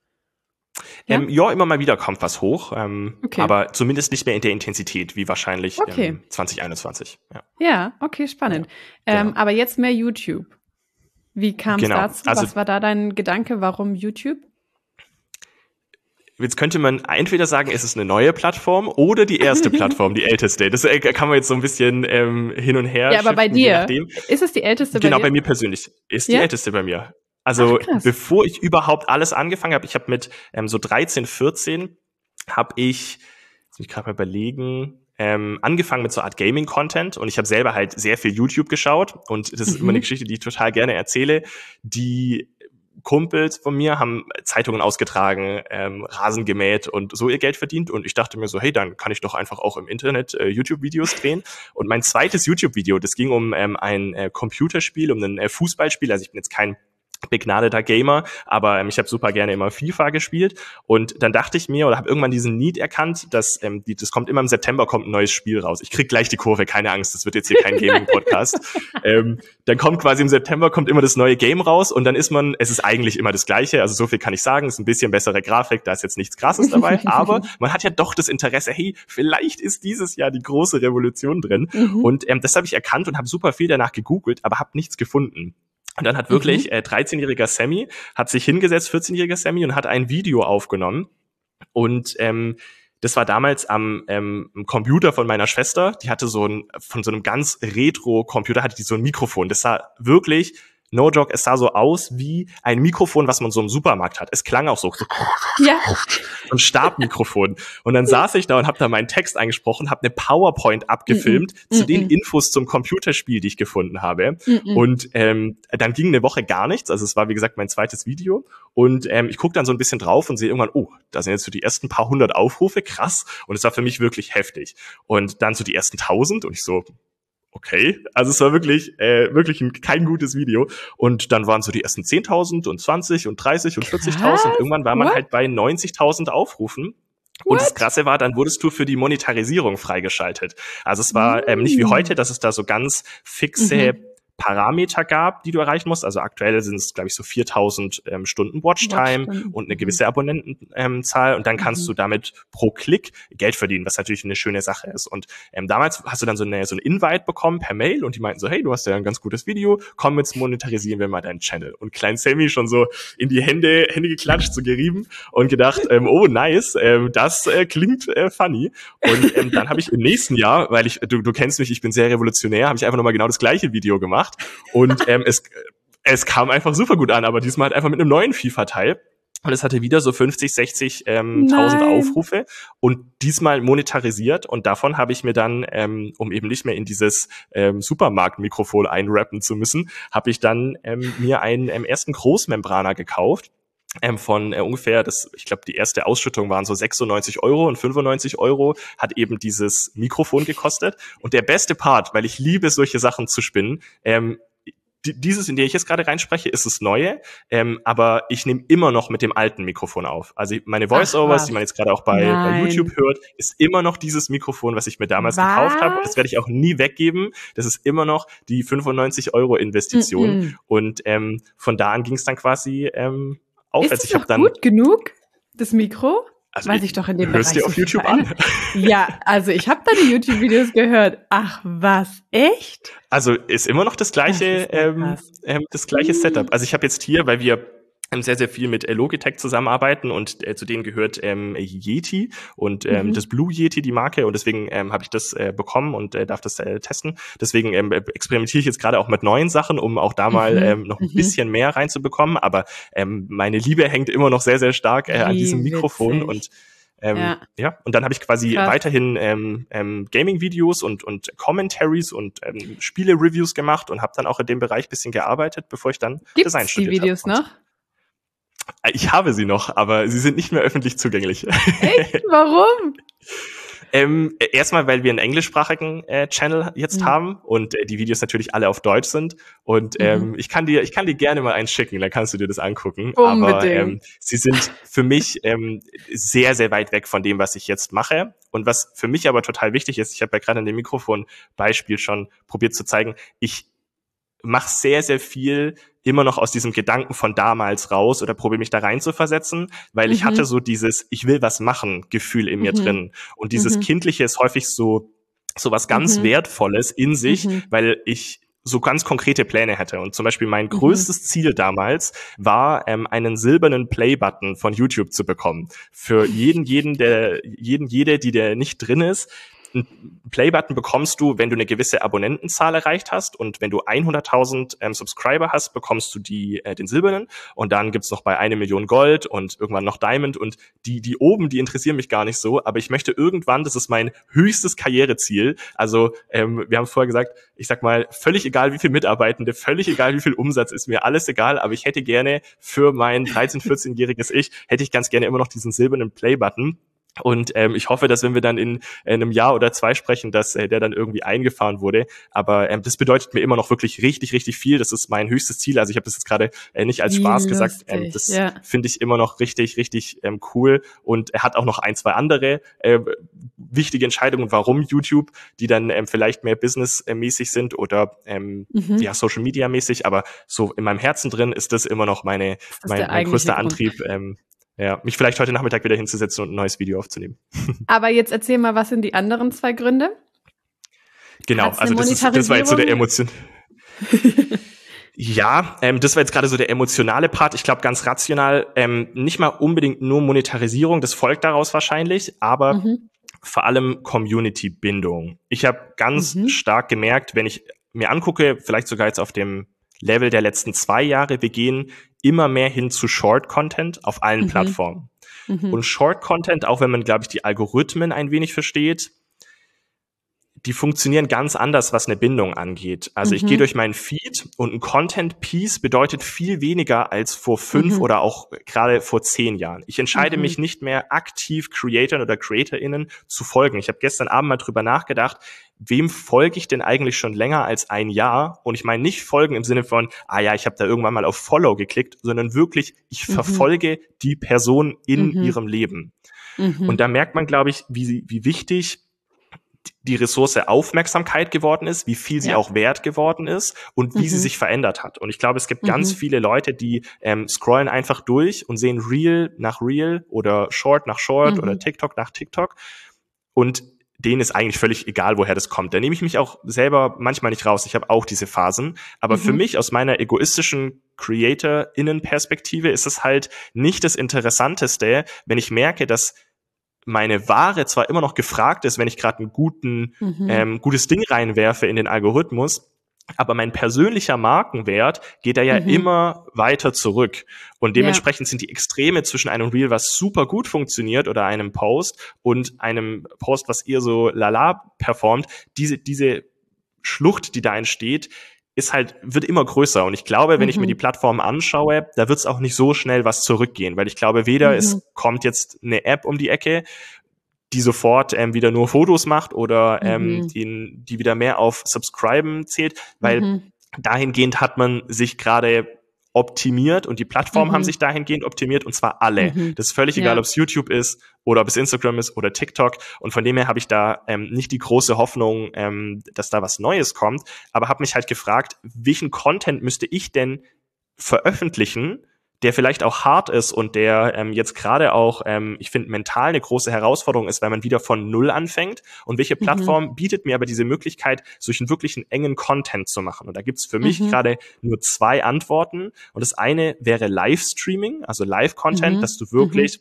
Ja? Ähm, ja, immer mal wieder kommt was hoch, ähm, Okay. aber zumindest nicht mehr in der Intensität wie wahrscheinlich Okay. ähm, zwanzig einundzwanzig. Ja. Ja, okay, spannend. Ja, Ähm, genau. aber jetzt mehr YouTube. Wie kam es Genau. dazu? Also Was war da dein Gedanke? Warum YouTube? jetzt könnte man entweder sagen, es ist eine neue Plattform oder die erste Plattform, die älteste. Das äh, kann man jetzt so ein bisschen ähm, hin und her Ja, aber bei shiften, je dir. nachdem. Ist es die älteste Genau, bei bei dir? mir persönlich ist die Ja? älteste bei mir. Also Ach, krass. bevor ich überhaupt alles angefangen habe, ich habe mit ähm, so dreizehn, vierzehn habe ich, jetzt ich gerade mal überlegen, ähm, angefangen mit so Art Gaming-Content und ich habe selber halt sehr viel YouTube geschaut und das ist Mhm. immer eine Geschichte, die ich total gerne erzähle. Die Kumpels von mir haben Zeitungen ausgetragen, ähm, Rasen gemäht und so ihr Geld verdient und ich dachte mir so, hey, dann kann ich doch einfach auch im Internet äh, YouTube-Videos drehen. Und mein zweites YouTube-Video, das ging um ähm, ein äh, Computerspiel, um ein äh, Fußballspiel, also ich bin jetzt kein begnadeter Gamer, aber ähm, ich habe super gerne immer FIFA gespielt und dann dachte ich mir oder habe irgendwann diesen Need erkannt, dass ähm, die, das kommt immer im September kommt ein neues Spiel raus. Ich krieg gleich die Kurve, keine Angst, das wird jetzt hier kein Gaming-Podcast. ähm, dann kommt quasi im September kommt immer das neue Game raus und dann ist man, es ist eigentlich immer das Gleiche, also so viel kann ich sagen, es ist ein bisschen bessere Grafik, da ist jetzt nichts Krasses dabei, aber man hat ja doch das Interesse, hey, vielleicht ist dieses Jahr die große Revolution drin Mhm. und ähm, das habe ich erkannt und habe super viel danach gegoogelt, aber habe nichts gefunden. Und dann hat wirklich Mhm. äh, dreizehnjähriger Sammy, hat sich hingesetzt, vierzehnjähriger Sammy und hat ein Video aufgenommen. Und ähm, das war damals am ähm, Computer von meiner Schwester. Die hatte so ein, von so einem ganz Retro-Computer hatte die so ein Mikrofon. Das sah wirklich, no joke, es sah so aus wie ein Mikrofon, was man so im Supermarkt hat. Es klang auch so, so Ja. ein Stabmikrofon. Und dann saß ich da und habe da meinen Text eingesprochen, habe eine PowerPoint abgefilmt Mm-mm. zu den Mm-mm. Infos zum Computerspiel, die ich gefunden habe. Mm-mm. Und ähm, dann ging eine Woche gar nichts. Also es war, wie gesagt, mein zweites Video. Und ähm, ich gucke dann so ein bisschen drauf und sehe irgendwann, oh, da sind jetzt so die ersten paar hundert Aufrufe, krass. Und es war für mich wirklich heftig. Und dann so die ersten tausend und ich so, okay, also es war wirklich äh, wirklich ein, kein gutes Video. Und dann waren so die ersten zehntausend und zwanzig und dreißig und vierzigtausend. Krass. Irgendwann war man What? halt bei neunzigtausend Aufrufen. Und das Krasse war, dann wurdest du für die Monetarisierung freigeschaltet. Also es war ähm, nicht wie heute, dass es da so ganz fixe Mhm. Parameter gab, die du erreichen musst. Also aktuell sind es, glaube ich, so viertausend ähm, Stunden Watchtime Watchtime. und eine Mhm. gewisse Abonnentenzahl. Ähm, und dann kannst Mhm. du damit pro Klick Geld verdienen, was natürlich eine schöne Sache ist. Und ähm, damals hast du dann so eine so ein Invite bekommen per Mail und die meinten so, hey, du hast ja ein ganz gutes Video, komm, jetzt monetarisieren wir mal deinen Channel. Und Klein Sammy schon so in die Hände Hände geklatscht, so gerieben und gedacht, ähm, oh nice, ähm, das äh, klingt äh, funny. Und ähm, dann habe ich im nächsten Jahr, weil ich, du, du kennst mich, ich bin sehr revolutionär, habe ich einfach nochmal genau das gleiche Video gemacht. Und ähm, es, es kam einfach super gut an, aber diesmal halt einfach mit einem neuen FIFA-Teil. Und es hatte wieder so fünfzig, sechzig ähm, tausend Nein. Aufrufe und diesmal monetarisiert. Und davon habe ich mir dann, ähm, um eben nicht mehr in dieses ähm, Supermarkt-Mikrofon einrappen zu müssen, habe ich dann ähm, mir einen ähm, ersten Großmembraner gekauft. Ähm, von äh, ungefähr, das, ich glaube, die erste Ausschüttung waren so sechsundneunzig Euro und fünfundneunzig Euro hat eben dieses Mikrofon gekostet. Und der beste Part, weil ich liebe, solche Sachen zu spinnen, ähm, die, dieses, in der ich jetzt gerade reinspreche, ist das Neue, ähm, aber ich nehme immer noch mit dem alten Mikrofon auf. Also meine Voice-Overs, was? die man jetzt gerade auch bei, bei Nein. YouTube hört, ist immer noch dieses Mikrofon, was ich mir damals Was? gekauft habe. Das werde ich auch nie weggeben. Das ist immer noch die fünfundneunzig Euro Investition. Mm-mm. Und ähm, von da an ging es dann quasi ähm, aufwärts. Ist es Ich habe noch dann gut genug, das Mikro? Also Weiß ich doch in dem hörst Bereich dir auf so viel YouTube verändert. an. Ja, also ich habe deine YouTube-Videos gehört. Ach was, echt? Also ist immer noch das gleiche, Das ist ja ähm, krass. ähm, das gleiche Mhm. Setup. Also ich habe jetzt hier, weil wir ähm, sehr, sehr viel mit äh, Logitech zusammenarbeiten und äh, zu denen gehört ähm, Yeti und ähm, Mhm. das Blue Yeti, die Marke, und deswegen ähm, habe ich das äh, bekommen und äh, darf das äh, testen. Deswegen ähm, experimentiere ich jetzt gerade auch mit neuen Sachen, um auch da mal Mhm. ähm, noch ein Mhm. bisschen mehr reinzubekommen. Aber ähm, meine Liebe hängt immer noch sehr, sehr stark äh, an Wie diesem Mikrofon witzig. und Ähm, Ja. ja, und dann habe ich quasi Krass. weiterhin ähm, ähm, Gaming-Videos und und Commentaries und ähm, Spiele-Reviews gemacht und habe dann auch in dem Bereich bisschen gearbeitet, bevor ich dann Gibt's Design die studiert Videos habe. noch? Ich habe sie noch, aber sie sind nicht mehr öffentlich zugänglich. Echt? Warum? Ähm, erstmal, weil wir einen englischsprachigen äh, Channel jetzt Mhm. haben und äh, die Videos natürlich alle auf Deutsch sind. Und ähm, Mhm. ich kann dir, ich kann dir gerne mal einen schicken, dann kannst du dir das angucken. Aber Unbedingt. ähm, sie sind für mich ähm, sehr, sehr weit weg von dem, was ich jetzt mache. Und was für mich aber total wichtig ist, ich habe ja gerade an dem Mikrofon-Beispiel schon probiert zu zeigen, ich mache sehr, sehr viel immer noch aus diesem Gedanken von damals raus oder probiere mich da rein zu versetzen, weil ich Mhm. hatte so dieses ich will was machen Gefühl in mir Mhm. drin. Und dieses Mhm. Kindliche ist häufig so, so was ganz Mhm. Wertvolles in sich, Mhm. weil ich so ganz konkrete Pläne hätte. Und zum Beispiel mein Mhm. größtes Ziel damals war, ähm, einen silbernen Play-Button von YouTube zu bekommen. Für jeden, jeden, der, jeden, jede, die der nicht drin ist. einen Play-Button bekommst du, wenn du eine gewisse Abonnentenzahl erreicht hast, und wenn du hunderttausend ähm, Subscriber hast, bekommst du die äh, den silbernen, und dann gibt's noch bei eine Million Gold und irgendwann noch Diamond, und die die oben, die interessieren mich gar nicht so, aber ich möchte irgendwann, das ist mein höchstes Karriereziel, also ähm, wir haben vorher gesagt, ich sag mal, völlig egal wie viel Mitarbeitende, völlig egal wie viel Umsatz, ist mir alles egal, aber ich hätte gerne für mein dreizehn-, vierzehnjähriges Ich, hätte ich ganz gerne immer noch diesen silbernen Play-Button. Und ähm, ich hoffe, dass wenn wir dann in, in einem Jahr oder zwei sprechen, dass äh, der dann irgendwie eingefahren wurde. Aber ähm, das bedeutet mir immer noch wirklich richtig, richtig viel. Das ist mein höchstes Ziel. Also ich habe das jetzt gerade äh, nicht als Wie Spaß lustig, gesagt. Ähm, das ja. finde ich immer noch richtig, richtig ähm, cool. Und er hat auch noch ein, zwei andere äh, wichtige Entscheidungen, warum YouTube, die dann ähm, vielleicht mehr businessmäßig sind oder ähm, Mhm. ja Social-Media-mäßig. Aber so in meinem Herzen drin ist das immer noch meine Das mein, der mein größter eigentliche Grund. Antrieb. Ähm, Ja, mich vielleicht heute Nachmittag wieder hinzusetzen und ein neues Video aufzunehmen. Aber jetzt erzähl mal, was sind die anderen zwei Gründe? Genau, Hat's also eine das ist, das war jetzt so der Monetarisierung? Emotion. Ja, ähm, das war jetzt gerade so der emotionale Part. Ich glaube, ganz rational, ähm, nicht mal unbedingt nur Monetarisierung, das folgt daraus wahrscheinlich, aber Mhm. vor allem Community-Bindung. Ich habe ganz Mhm. stark gemerkt, wenn ich mir angucke, vielleicht sogar jetzt auf dem Level der letzten zwei Jahre, wir gehen immer mehr hin zu Short-Content auf allen Mhm. Plattformen. Mhm. Und Short-Content, auch wenn man, glaube ich, die Algorithmen ein wenig versteht, die funktionieren ganz anders, was eine Bindung angeht. Also ich Mhm. gehe durch meinen Feed und ein Content-Piece bedeutet viel weniger als vor fünf Mhm. oder auch gerade vor zehn Jahren. Ich entscheide Mhm. mich nicht mehr aktiv Creatoren oder CreatorInnen zu folgen. Ich habe gestern Abend mal drüber nachgedacht, wem folge ich denn eigentlich schon länger als ein Jahr? Und ich meine nicht folgen im Sinne von, ah ja, ich habe da irgendwann mal auf Follow geklickt, sondern wirklich, ich Mhm. verfolge die Person in Mhm. ihrem Leben. Mhm. Und da merkt man, glaube ich, wie, wie wichtig die Ressource Aufmerksamkeit geworden ist, wie viel sie Ja. auch wert geworden ist und wie Mhm. sie sich verändert hat. Und ich glaube, es gibt ganz Mhm. viele Leute, die ähm, scrollen einfach durch und sehen Reel nach Reel oder Short nach Short Mhm. oder TikTok nach TikTok. Und denen ist eigentlich völlig egal, woher das kommt. Da nehme ich mich auch selber manchmal nicht raus. Ich habe auch diese Phasen. Aber Mhm. für mich aus meiner egoistischen Creator-Innen-Perspektive ist es halt nicht das Interessanteste, wenn ich merke, dass meine Ware zwar immer noch gefragt ist, wenn ich gerade ein guten, Mhm. ähm, gutes Ding reinwerfe in den Algorithmus, aber mein persönlicher Markenwert geht da ja Mhm. immer weiter zurück. Und Ja. dementsprechend sind die Extreme zwischen einem Reel, was super gut funktioniert, oder einem Post und einem Post, was eher so lala performt, diese, diese Schlucht, die da entsteht, ist halt, wird immer größer. Und ich glaube, wenn ich mir die Mhm. Plattformen anschaue, da wird es auch nicht so schnell was zurückgehen, weil ich glaube, weder Mhm. es kommt jetzt eine App um die Ecke, die sofort ähm, wieder nur Fotos macht oder ähm, Mhm. die, die wieder mehr auf Subscriben zählt, weil Mhm. dahingehend hat man sich gerade optimiert und die Plattformen haben Mhm. sich dahingehend optimiert, und zwar alle. Mhm. Das ist völlig egal, Ja. ob es YouTube ist oder ob es Instagram ist oder TikTok, und von dem her habe ich da ähm, nicht die große Hoffnung, ähm, dass da was Neues kommt, aber habe mich halt gefragt, welchen Content müsste ich denn veröffentlichen, der vielleicht auch hart ist und der ähm, jetzt gerade auch, ähm, ich finde, mental eine große Herausforderung ist, weil man wieder von Null anfängt. Und welche Mhm. Plattform bietet mir aber diese Möglichkeit, solchen wirklichen engen Content zu machen? Und da gibt's für mich Mhm. gerade nur zwei Antworten. Und das eine wäre Livestreaming, also Live-Content, Mhm. dass du Mhm. wirklich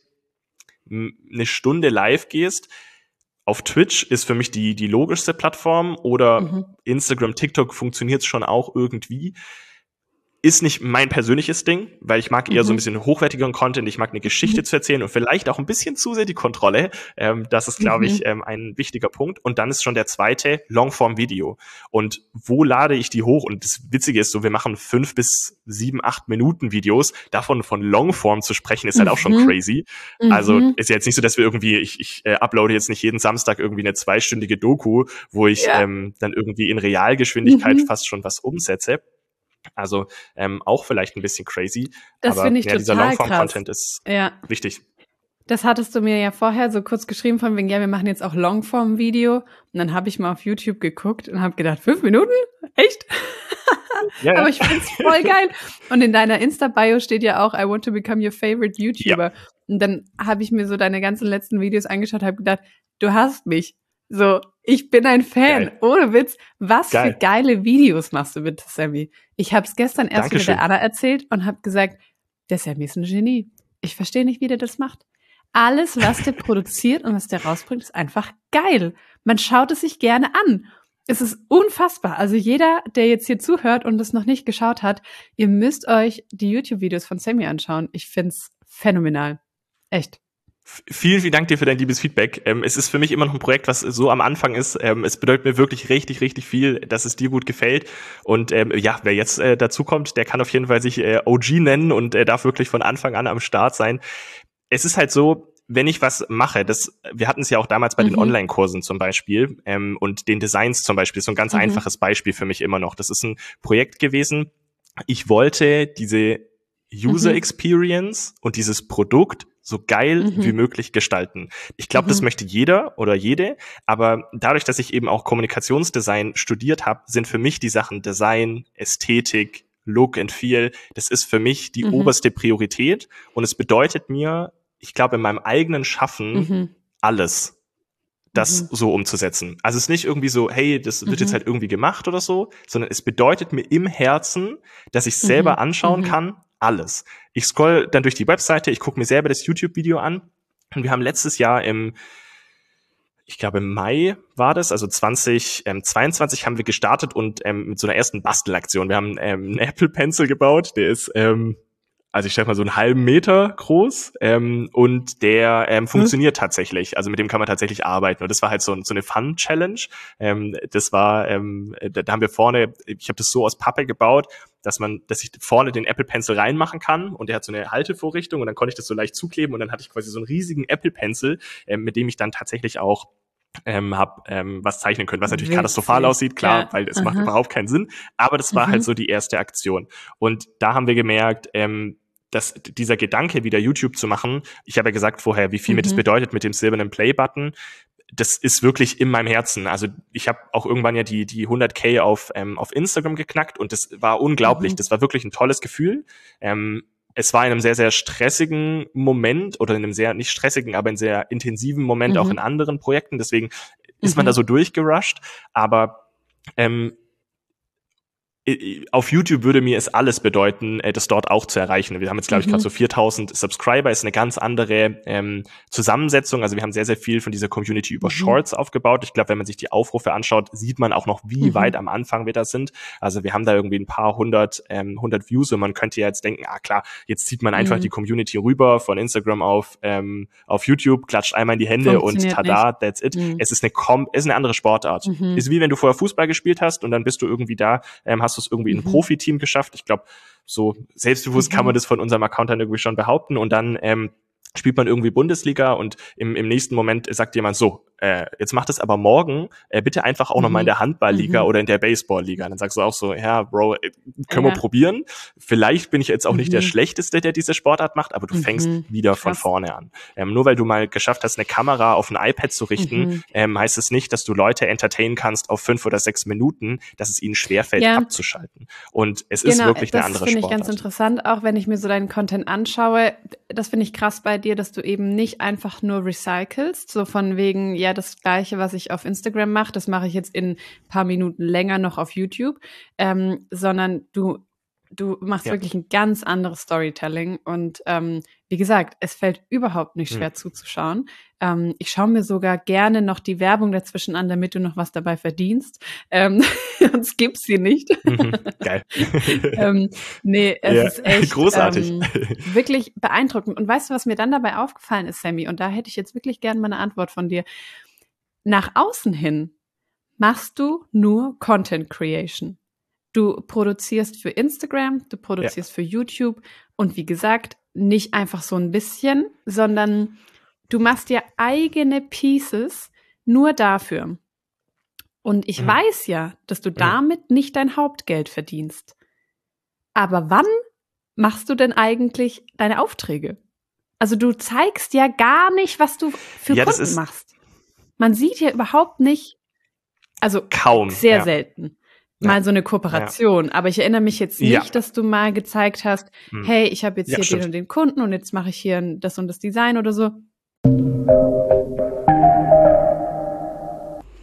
m- eine Stunde live gehst. Auf Twitch ist für mich die, die logischste Plattform, oder Mhm. Instagram, TikTok funktioniert schon auch irgendwie. Ist nicht mein persönliches Ding, weil ich mag eher so ein Mhm. bisschen hochwertigeren Content. Ich mag eine Geschichte Mhm. zu erzählen und vielleicht auch ein bisschen zu sehr die Kontrolle. Ähm, das ist, glaube ich, Mhm. ähm, ein wichtiger Punkt. Und dann ist schon der zweite Longform-Video. Und wo lade ich die hoch? Und das Witzige ist so, wir machen fünf bis sieben, acht Minuten Videos. Davon von Longform zu sprechen, ist halt auch schon Mhm. crazy. Also Mhm. ist ja jetzt nicht so, dass wir irgendwie, ich, ich äh, uploade jetzt nicht jeden Samstag irgendwie eine zweistündige Doku, wo ich Ja. ähm, dann irgendwie in Realgeschwindigkeit Mhm. fast schon was umsetze. Also ähm, auch vielleicht ein bisschen crazy, Das aber finde ich ja, dieser total krass. Longform-Content ist Ja. wichtig. Das hattest du mir ja vorher so kurz geschrieben von wegen, ja, wir machen jetzt auch Longform-Video. Und dann habe ich mal auf YouTube geguckt und habe gedacht, fünf Minuten? Echt? Ja, ja. Aber ich find's voll geil. Und in deiner Insta-Bio steht ja auch, I want to become your favorite YouTuber. Und dann habe ich mir so deine ganzen letzten Videos angeschaut, habe gedacht, du hast mich. So, ich bin ein Fan. Geil. Ohne Witz. Was Geil. für geile Videos machst du bitte, Sammy? Ich habe es gestern erst wieder Dankeschön. der Anna erzählt und habe gesagt, der Sammy ist ein Genie. Ich verstehe nicht, wie der das macht. Alles, was der produziert und was der rausbringt, ist einfach geil. Man schaut es sich gerne an. Es ist unfassbar. Also jeder, der jetzt hier zuhört und es noch nicht geschaut hat, ihr müsst euch die YouTube-Videos von Sammy anschauen. Ich find's phänomenal. Echt. Vielen, vielen Dank dir für dein liebes Feedback. Ähm, es ist für mich immer noch ein Projekt, was so am Anfang ist. Ähm, es bedeutet mir wirklich richtig, richtig viel, dass es dir gut gefällt. Und ähm, ja, wer jetzt äh, dazu kommt, der kann auf jeden Fall sich äh, O G nennen und er darf wirklich von Anfang an am Start sein. Es ist halt so, wenn ich was mache, das, wir hatten es ja auch damals bei mhm. den Online-Kursen zum Beispiel ähm, und den Designs zum Beispiel, so ein ganz mhm. einfaches Beispiel für mich immer noch. Das ist ein Projekt gewesen. Ich wollte diese User mhm. Experience und dieses Produkt so geil mhm. wie möglich gestalten. Ich glaube, mhm. das möchte jeder oder jede, aber dadurch, dass ich eben auch Kommunikationsdesign studiert habe, sind für mich die Sachen Design, Ästhetik, Look and Feel, das ist für mich die mhm. oberste Priorität und es bedeutet mir, ich glaube, in meinem eigenen Schaffen mhm. alles, das mhm. so umzusetzen. Also es ist nicht irgendwie so, hey, das wird mhm. jetzt halt irgendwie gemacht oder so, sondern es bedeutet mir im Herzen, dass ich es selber mhm. anschauen mhm. kann, alles. Ich scroll dann durch die Webseite, ich gucke mir selber das YouTube-Video an und wir haben letztes Jahr im, ich glaube im Mai war das, also zwanzig zweiundzwanzig haben wir gestartet und ähm, mit so einer ersten Bastelaktion. Wir haben ähm, einen Apple Pencil gebaut, der ist, ähm, also ich schätze mal so einen halben Meter groß ähm, und der ähm, funktioniert hm. tatsächlich. Also mit dem kann man tatsächlich arbeiten. Und das war halt so, so eine Fun-Challenge. Ähm, das war, ähm, da, da haben wir vorne, ich habe das so aus Pappe gebaut, dass man, dass ich vorne den Apple Pencil reinmachen kann und der hat so eine Haltevorrichtung und dann konnte ich das so leicht zukleben und dann hatte ich quasi so einen riesigen Apple Pencil, ähm, mit dem ich dann tatsächlich auch ähm, hab ähm, was zeichnen können, was natürlich Witzig. katastrophal aussieht, klar, ja. weil es macht überhaupt keinen Sinn, aber das war mhm. halt so die erste Aktion und da haben wir gemerkt, ähm, dass dieser Gedanke, wieder YouTube zu machen, ich habe ja gesagt vorher, wie viel mhm. mir das bedeutet mit dem silbernen Play-Button, das ist wirklich in meinem Herzen. Also ich habe auch irgendwann ja die die hunderttausend auf ähm, auf Instagram geknackt und das war unglaublich, mhm. das war wirklich ein tolles Gefühl. Ähm, Es war in einem sehr, sehr stressigen Moment oder in einem sehr, nicht stressigen, aber in sehr intensiven Moment mhm. auch in anderen Projekten. Deswegen ist mhm. man da so durchgerusht. Aber ähm, auf YouTube würde mir es alles bedeuten, das dort auch zu erreichen. Wir haben jetzt, glaube ich, mhm. gerade so viertausend Subscriber, ist eine ganz andere ähm, Zusammensetzung. Also wir haben sehr, sehr viel von dieser Community über mhm. Shorts aufgebaut. Ich glaube, wenn man sich die Aufrufe anschaut, sieht man auch noch, wie mhm. weit am Anfang wir da sind. Also wir haben da irgendwie ein paar hundert, ähm, hundert Views und man könnte ja jetzt denken, ah klar, jetzt zieht man einfach mhm. die Community rüber von Instagram auf ähm, auf YouTube, klatscht einmal in die Hände und tada, nicht. That's it. Mhm. Es ist eine kom- es ist eine andere Sportart. Mhm. Ist wie wenn du vorher Fußball gespielt hast und dann bist du irgendwie da, ähm, hast es irgendwie in ein mhm. Profiteam geschafft. Ich glaube, so selbstbewusst mhm. kann man das von unserem Account dann irgendwie schon behaupten. Und dann ähm, spielt man irgendwie Bundesliga und im, im nächsten Moment sagt jemand so, äh, jetzt macht es aber morgen äh, bitte einfach auch mhm. nochmal in der Handballliga mhm. oder in der Baseballliga. Dann sagst du auch so, ja, Bro, äh, können ja. wir probieren. Vielleicht bin ich jetzt auch mhm. nicht der Schlechteste, der diese Sportart macht, aber du mhm. fängst wieder Krass. von vorne an. Ähm, nur weil du mal geschafft hast, eine Kamera auf ein iPad zu richten, mhm. ähm, heißt es nicht, dass du Leute entertainen kannst auf fünf oder sechs Minuten, dass es ihnen schwerfällt, ja. abzuschalten. Und es genau, ist wirklich eine andere Sportart. Das finde ich ganz interessant, auch wenn ich mir so deinen Content anschaue. Das finde ich krass bei dir, dass du eben nicht einfach nur recycelst, so von wegen, ja, das Gleiche, was ich auf Instagram mache, das mache ich jetzt in ein paar Minuten länger noch auf YouTube, ähm, sondern du du machst ja. wirklich ein ganz anderes Storytelling und ähm, wie gesagt, es fällt überhaupt nicht schwer hm. zuzuschauen. Ähm, ich schaue mir sogar gerne noch die Werbung dazwischen an, damit du noch was dabei verdienst. Ähm, sonst gibt's sie nicht. Mhm. Geil. ähm, nee, es ja. ist echt großartig. Ähm, wirklich beeindruckend. Und weißt du, was mir dann dabei aufgefallen ist, Sammy? Und da hätte ich jetzt wirklich gerne mal eine Antwort von dir. Nach außen hin machst du nur Content Creation. Du produzierst für Instagram, du produzierst ja. für YouTube und wie gesagt, nicht einfach so ein bisschen, sondern du machst dir eigene Pieces nur dafür. Und ich mhm. weiß ja, dass du damit nicht dein Hauptgeld verdienst. Aber wann machst du denn eigentlich deine Aufträge? Also du zeigst ja gar nicht, was du für ja, Kunden machst. Man sieht ja überhaupt nicht, also kaum, sehr ja. selten, mal ja. so eine Kooperation. Ja. Aber ich erinnere mich jetzt nicht, ja. dass du mal gezeigt hast, hm. hey, ich habe jetzt ja, hier stimmt. den und den Kunden und jetzt mache ich hier das und das Design oder so.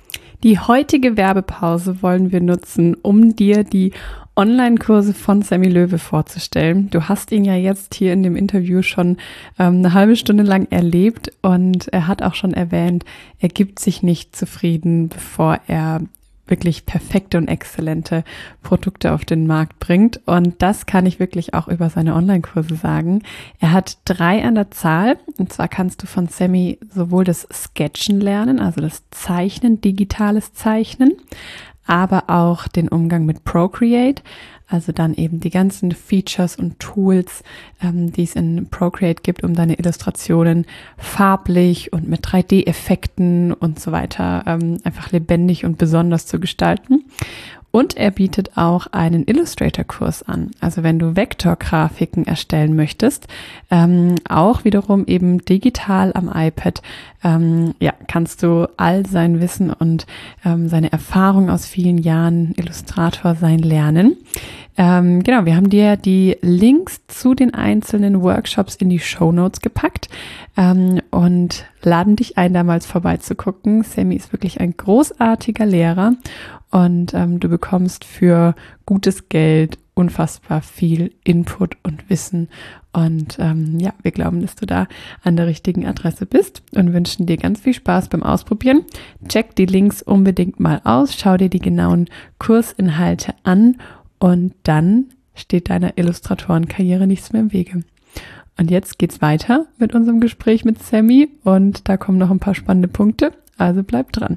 Die heutige Werbepause wollen wir nutzen, um dir die Online-Kurse von Sammy Löwe vorzustellen. Du hast ihn ja jetzt hier in dem Interview schon ähm, eine halbe Stunde lang erlebt und er hat auch schon erwähnt, er gibt sich nicht zufrieden, bevor er wirklich perfekte und exzellente Produkte auf den Markt bringt. Und das kann ich wirklich auch über seine Online-Kurse sagen. Er hat drei an der Zahl. Und zwar kannst du von Sammy sowohl das Sketchen lernen, also das Zeichnen, digitales Zeichnen, aber auch den Umgang mit Procreate, also dann eben die ganzen Features und Tools, ähm, die es in Procreate gibt, um deine Illustrationen farblich und mit drei D Effekten und so weiter ähm, einfach lebendig und besonders zu gestalten. Und er bietet auch einen Illustrator-Kurs an. Also wenn du Vektorgrafiken erstellen möchtest, ähm, auch wiederum eben digital am iPad, ähm, ja, kannst du all sein Wissen und ähm, seine Erfahrung aus vielen Jahren Illustrator sein lernen. Ähm, genau, wir haben dir die Links zu den einzelnen Workshops in die Shownotes gepackt ähm, und laden dich ein, damals vorbeizugucken. Sammy ist wirklich ein großartiger Lehrer und ähm, du bekommst für gutes Geld unfassbar viel Input und Wissen. Und ähm, ja, wir glauben, dass du da an der richtigen Adresse bist und wünschen dir ganz viel Spaß beim Ausprobieren. Check die Links unbedingt mal aus, schau dir die genauen Kursinhalte an und dann steht deiner Illustratorenkarriere nichts mehr im Wege. Und jetzt geht's weiter mit unserem Gespräch mit Sammy und da kommen noch ein paar spannende Punkte, also bleib dran.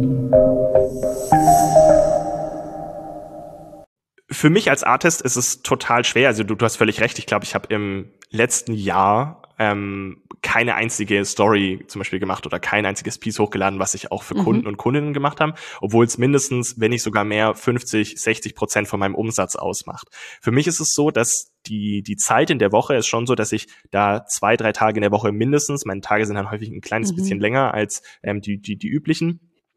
Für mich als Artist ist es total schwer. Also du, du hast völlig recht. Ich glaube, ich habe im letzten Jahr ähm, keine einzige Story zum Beispiel gemacht oder kein einziges Piece hochgeladen, was ich auch für mhm. Kunden und Kundinnen gemacht habe, obwohl es mindestens, wenn nicht sogar mehr, fünfzig, sechzig Prozent von meinem Umsatz ausmacht. Für mich ist es so, dass die die Zeit in der Woche ist schon so, dass ich da zwei, drei Tage in der Woche mindestens, meine Tage sind dann häufig ein kleines mhm. bisschen länger als ähm, die, die, die üblichen,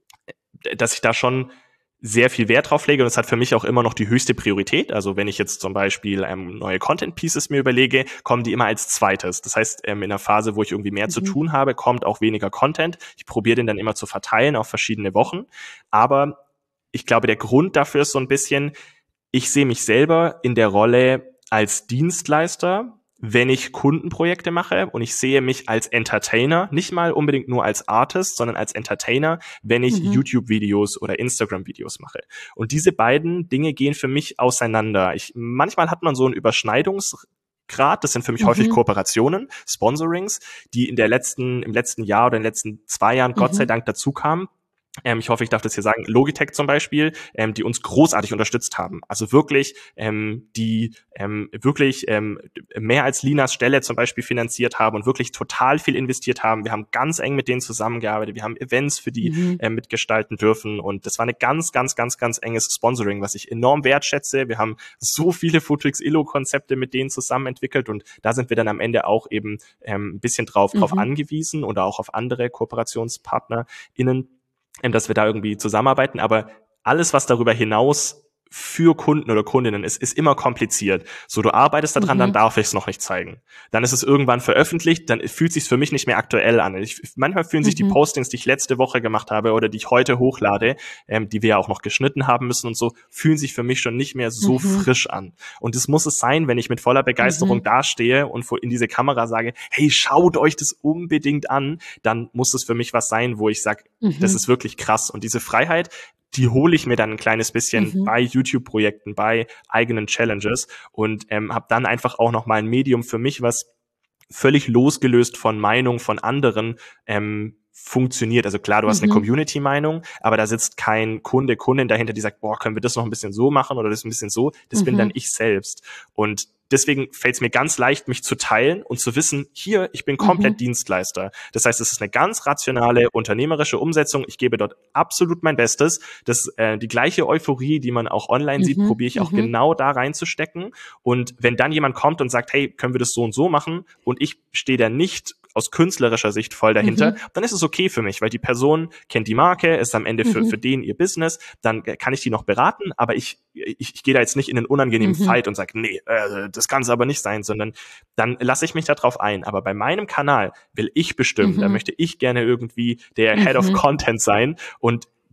dass ich da schon sehr viel Wert drauf lege und es hat für mich auch immer noch die höchste Priorität. Also wenn ich jetzt zum Beispiel ähm, neue Content-Pieces mir überlege, kommen die immer als zweites. Das heißt, ähm, in einer Phase, wo ich irgendwie mehr mhm. zu tun habe, kommt auch weniger Content. Ich probiere den dann immer zu verteilen auf verschiedene Wochen. Aber ich glaube, der Grund dafür ist so ein bisschen, ich sehe mich selber in der Rolle als Dienstleister, wenn ich Kundenprojekte mache und ich sehe mich als Entertainer, nicht mal unbedingt nur als Artist, sondern als Entertainer, wenn ich mhm. YouTube-Videos oder Instagram-Videos mache. Und diese beiden Dinge gehen für mich auseinander. Ich, manchmal hat man so einen Überschneidungsgrad, das sind für mich mhm. häufig Kooperationen, Sponsorings, die in der letzten, im letzten Jahr oder in den letzten zwei Jahren mhm. Gott sei Dank dazu kamen. Ähm, ich hoffe, ich darf das hier sagen, Logitech zum Beispiel, ähm, die uns großartig unterstützt haben. Also wirklich, ähm, die ähm, wirklich ähm, mehr als Linas Stelle zum Beispiel finanziert haben und wirklich total viel investiert haben. Wir haben ganz eng mit denen zusammengearbeitet. Wir haben Events für die mhm. äh, mitgestalten dürfen und das war eine ganz, ganz, ganz, ganz enges Sponsoring, was ich enorm wertschätze. Wir haben so viele Futrix-Illo-Konzepte mit denen zusammen entwickelt und da sind wir dann am Ende auch eben ähm, ein bisschen drauf, mhm. drauf angewiesen oder auch auf andere KooperationspartnerInnen, dass wir da irgendwie zusammenarbeiten, aber alles, was darüber hinaus für Kunden oder Kundinnen ist, ist immer kompliziert. So, du arbeitest daran, mhm. dann darf ich es noch nicht zeigen. Dann ist es irgendwann veröffentlicht, dann fühlt es sich für mich nicht mehr aktuell an. Ich, manchmal fühlen sich mhm. die Postings, die ich letzte Woche gemacht habe oder die ich heute hochlade, ähm, die wir ja auch noch geschnitten haben müssen und so, fühlen sich für mich schon nicht mehr so mhm. frisch an. Und das muss es sein, wenn ich mit voller Begeisterung mhm. dastehe und in diese Kamera sage, hey, schaut euch das unbedingt an, dann muss es für mich was sein, wo ich sage, mhm. das ist wirklich krass. Und diese Freiheit, die hole ich mir dann ein kleines bisschen mhm. bei YouTube-Projekten, bei eigenen Challenges und ähm, habe dann einfach auch noch mal ein Medium für mich, was völlig losgelöst von Meinung von anderen ähm, funktioniert. Also klar, du hast mhm. eine Community-Meinung, aber da sitzt kein Kunde, Kundin dahinter, die sagt, boah, können wir das noch ein bisschen so machen oder das ein bisschen so. Das mhm. bin dann ich selbst. Und deswegen fällt es mir ganz leicht, mich zu teilen und zu wissen, hier, ich bin komplett mhm. Dienstleister. Das heißt, es ist eine ganz rationale, unternehmerische Umsetzung. Ich gebe dort absolut mein Bestes. Das äh, die gleiche Euphorie, die man auch online mhm. sieht, probiere ich auch mhm. genau da reinzustecken. Und wenn dann jemand kommt und sagt, hey, können wir das so und so machen? Und ich stehe da nicht aus künstlerischer Sicht voll dahinter, mhm. dann ist es okay für mich, weil die Person kennt die Marke, ist am Ende für, mhm. für den ihr Business, dann kann ich die noch beraten, aber ich ich, ich gehe da jetzt nicht in einen unangenehmen mhm. Fight und sage, nee, äh, das kann es aber nicht sein, sondern dann lasse ich mich da drauf ein. Aber bei meinem Kanal will ich bestimmen, mhm. da möchte ich gerne irgendwie der Head mhm. of Content sein und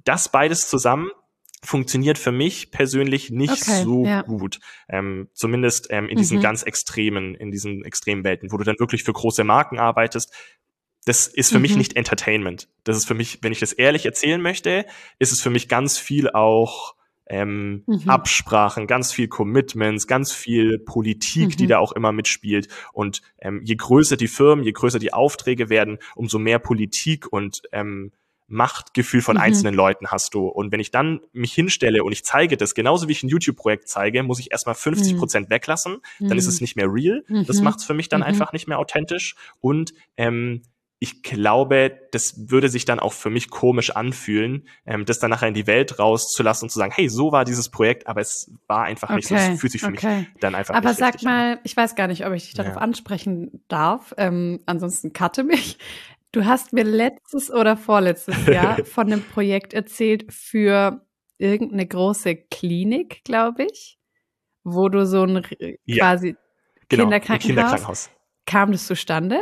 das beides zusammen funktioniert für mich persönlich nicht Okay, so ja. gut. Ähm, zumindest ähm, in diesen Mhm. ganz extremen, in diesen extremen Welten, wo du dann wirklich für große Marken arbeitest. Das ist für mich Mhm. nicht Entertainment. Das ist für mich, wenn ich das ehrlich erzählen möchte, ist es für mich ganz viel auch ähm, Mhm. Absprachen, ganz viel Commitments, ganz viel Politik, die Mhm. da auch immer mitspielt. Und ähm, je größer die Firmen, je größer die Aufträge werden, umso mehr Politik und ähm, Machtgefühl von Mhm. einzelnen Leuten hast du. Und wenn ich dann mich hinstelle und ich zeige das, genauso wie ich ein YouTube-Projekt zeige, muss ich erstmal fünfzig Prozent weglassen, dann ist es nicht mehr real. Das Mhm. macht es für mich dann Mhm. einfach nicht mehr authentisch. Und ähm, ich glaube, das würde sich dann auch für mich komisch anfühlen, ähm, das dann nachher in die Welt rauszulassen und zu sagen, hey, so war dieses Projekt, aber es war einfach nicht so. Das Okay, fühlt sich für okay. mich dann einfach Aber nicht sag richtig an. mal, ich weiß gar nicht, ob ich dich darauf Ja. ansprechen darf. Ähm, ansonsten cutte mich. Du hast mir letztes oder vorletztes Jahr von einem Projekt erzählt für irgendeine große Klinik, glaube ich, wo du so ein r- Ja, quasi genau, ein Kinderkrankenhaus. Kinderkrankenhaus. Kam das zustande?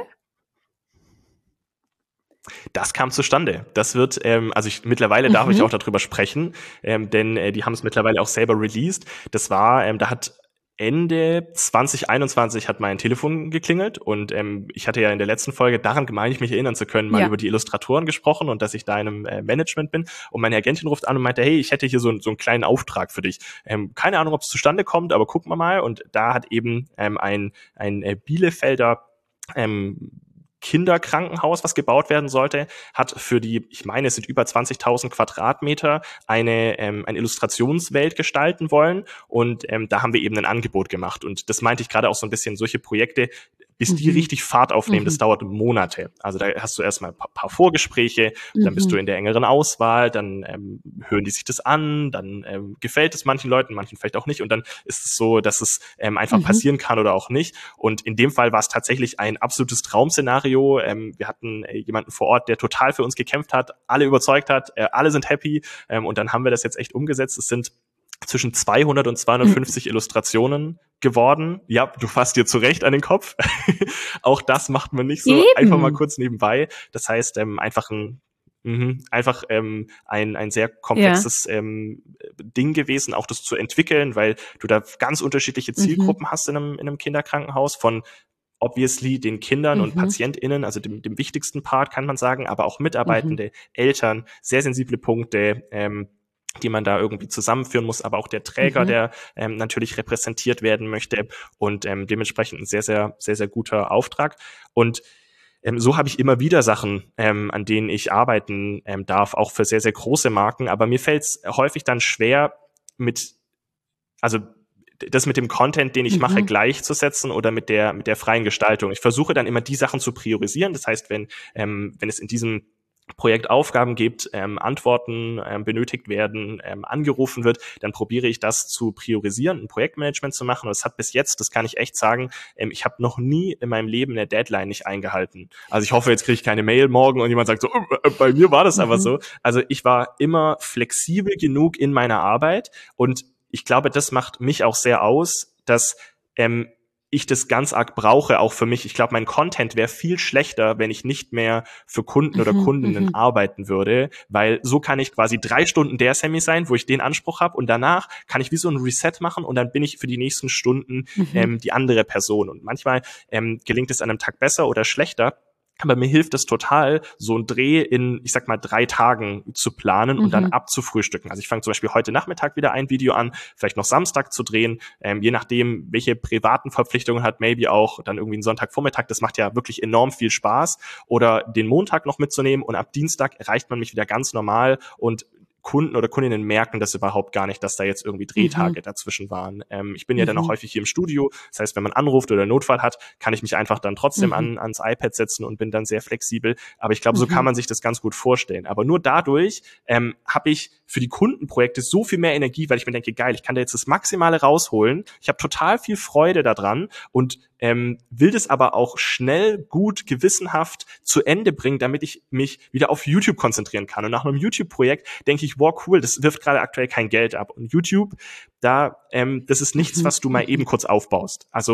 Das kam zustande. Das wird, ähm, also ich, mittlerweile darf ich Mhm. auch darüber sprechen, ähm, denn äh, die haben es mittlerweile auch selber released. Das war, ähm, da hat Ende zwanzig einundzwanzig hat mein Telefon geklingelt und ähm, ich hatte ja in der letzten Folge, daran meine ich mich erinnern zu können, mal Ja. über die Illustratoren gesprochen und dass ich da in einem äh, Management bin. Und meine Agentin ruft an und meinte, hey, ich hätte hier so, so einen kleinen Auftrag für dich. Ähm, keine Ahnung, ob es zustande kommt, aber gucken wir mal. Und da hat eben ähm, ein, ein äh, Bielefelder ähm, Kinderkrankenhaus, was gebaut werden sollte, hat für die, ich meine, es sind über zwanzigtausend Quadratmeter, eine, ähm, eine Illustrationswelt gestalten wollen. Und ähm, da haben wir eben ein Angebot gemacht. Und das meinte ich gerade auch so ein bisschen, solche Projekte, bis die Mhm. richtig Fahrt aufnehmen, das Mhm. dauert Monate. Also da hast du erstmal ein paar, paar Vorgespräche, dann bist du Mhm. in der engeren Auswahl, dann ähm, hören die sich das an, dann ähm, gefällt es manchen Leuten, manchen vielleicht auch nicht. Und dann ist es so, dass es ähm, einfach Mhm. passieren kann oder auch nicht. Und in dem Fall war es tatsächlich ein absolutes Traum-Szenario. Ähm, wir hatten äh, jemanden vor Ort, der total für uns gekämpft hat, alle überzeugt hat, äh, alle sind happy. Ähm, und dann haben wir das jetzt echt umgesetzt. Es sind zwischen zweihundert und zweihundertfünfzig Illustrationen geworden. Ja, du fasst dir zurecht an den Kopf. Auch das macht man nicht so Eben. einfach mal kurz nebenbei. Das heißt, ähm, einfach ein Mhm. einfach ähm, ein ein sehr komplexes ja. ähm, Ding gewesen, auch das zu entwickeln, weil du da ganz unterschiedliche Zielgruppen mhm. hast in einem in einem Kinderkrankenhaus, von obviously den Kindern mhm. und PatientInnen, also dem, dem wichtigsten Part, kann man sagen, aber auch Mitarbeitende, mhm. Eltern, sehr sensible Punkte, ähm, die man da irgendwie zusammenführen muss, aber auch der Träger, mhm. der ähm, natürlich repräsentiert werden möchte und ähm, dementsprechend ein sehr, sehr, sehr, sehr guter Auftrag. Und ähm, so habe ich immer wieder Sachen, ähm, an denen ich arbeiten ähm, darf, auch für sehr, sehr große Marken. Aber mir fällt es häufig dann schwer, mit, also das mit dem Content, den ich mhm. mache, gleichzusetzen oder mit der mit der freien Gestaltung. Ich versuche dann immer die Sachen zu priorisieren. Das heißt, wenn ähm, wenn es in diesem Projekt Aufgaben gibt, ähm, Antworten ähm, benötigt werden, ähm, angerufen wird, dann probiere ich das zu priorisieren, ein Projektmanagement zu machen. Und es hat bis jetzt, das kann ich echt sagen, ähm, ich habe noch nie in meinem Leben eine Deadline nicht eingehalten. Also ich hoffe, jetzt kriege ich keine Mail morgen und jemand sagt so, äh, bei mir war das mhm. aber so. Also ich war immer flexibel genug in meiner Arbeit und ich glaube, das macht mich auch sehr aus, dass ähm, ich das ganz arg brauche, auch für mich. Ich glaube, mein Content wäre viel schlechter, wenn ich nicht mehr für Kunden oder mhm, Kundinnen mhm. arbeiten würde, weil so kann ich quasi drei Stunden der Sammy sein, wo ich den Anspruch habe und danach kann ich wie so ein Reset machen und dann bin ich für die nächsten Stunden mhm. ähm, die andere Person. Und manchmal ähm, gelingt es an einem Tag besser oder schlechter. Aber mir hilft es total, so ein Dreh in, ich sag mal, drei Tagen zu planen und mhm. dann abzufrühstücken. Also ich fange zum Beispiel heute Nachmittag wieder ein Video an, vielleicht noch Samstag zu drehen, ähm, je nachdem, welche privaten Verpflichtungen hat, maybe auch dann irgendwie einen Sonntagvormittag. Das macht ja wirklich enorm viel Spaß. Oder den Montag noch mitzunehmen und ab Dienstag erreicht man mich wieder ganz normal und Kunden oder Kundinnen merken das überhaupt gar nicht, dass da jetzt irgendwie Drehtage mhm. dazwischen waren. Ähm, ich bin ja mhm. dann auch häufig hier im Studio. Das heißt, wenn man anruft oder einen Notfall hat, kann ich mich einfach dann trotzdem mhm. an, ans iPad setzen und bin dann sehr flexibel. Aber ich glaube, so mhm. kann man sich das ganz gut vorstellen. Aber nur dadurch ähm, habe ich für die Kundenprojekte so viel mehr Energie, weil ich mir denke, geil, ich kann da jetzt das Maximale rausholen. Ich habe total viel Freude daran und ähm, will das aber auch schnell, gut, gewissenhaft zu Ende bringen, damit ich mich wieder auf YouTube konzentrieren kann. Und nach einem YouTube-Projekt denke ich, wow, cool, das wirft gerade aktuell kein Geld ab. Und YouTube, da, ähm, das ist nichts, was du mal eben kurz aufbaust. Also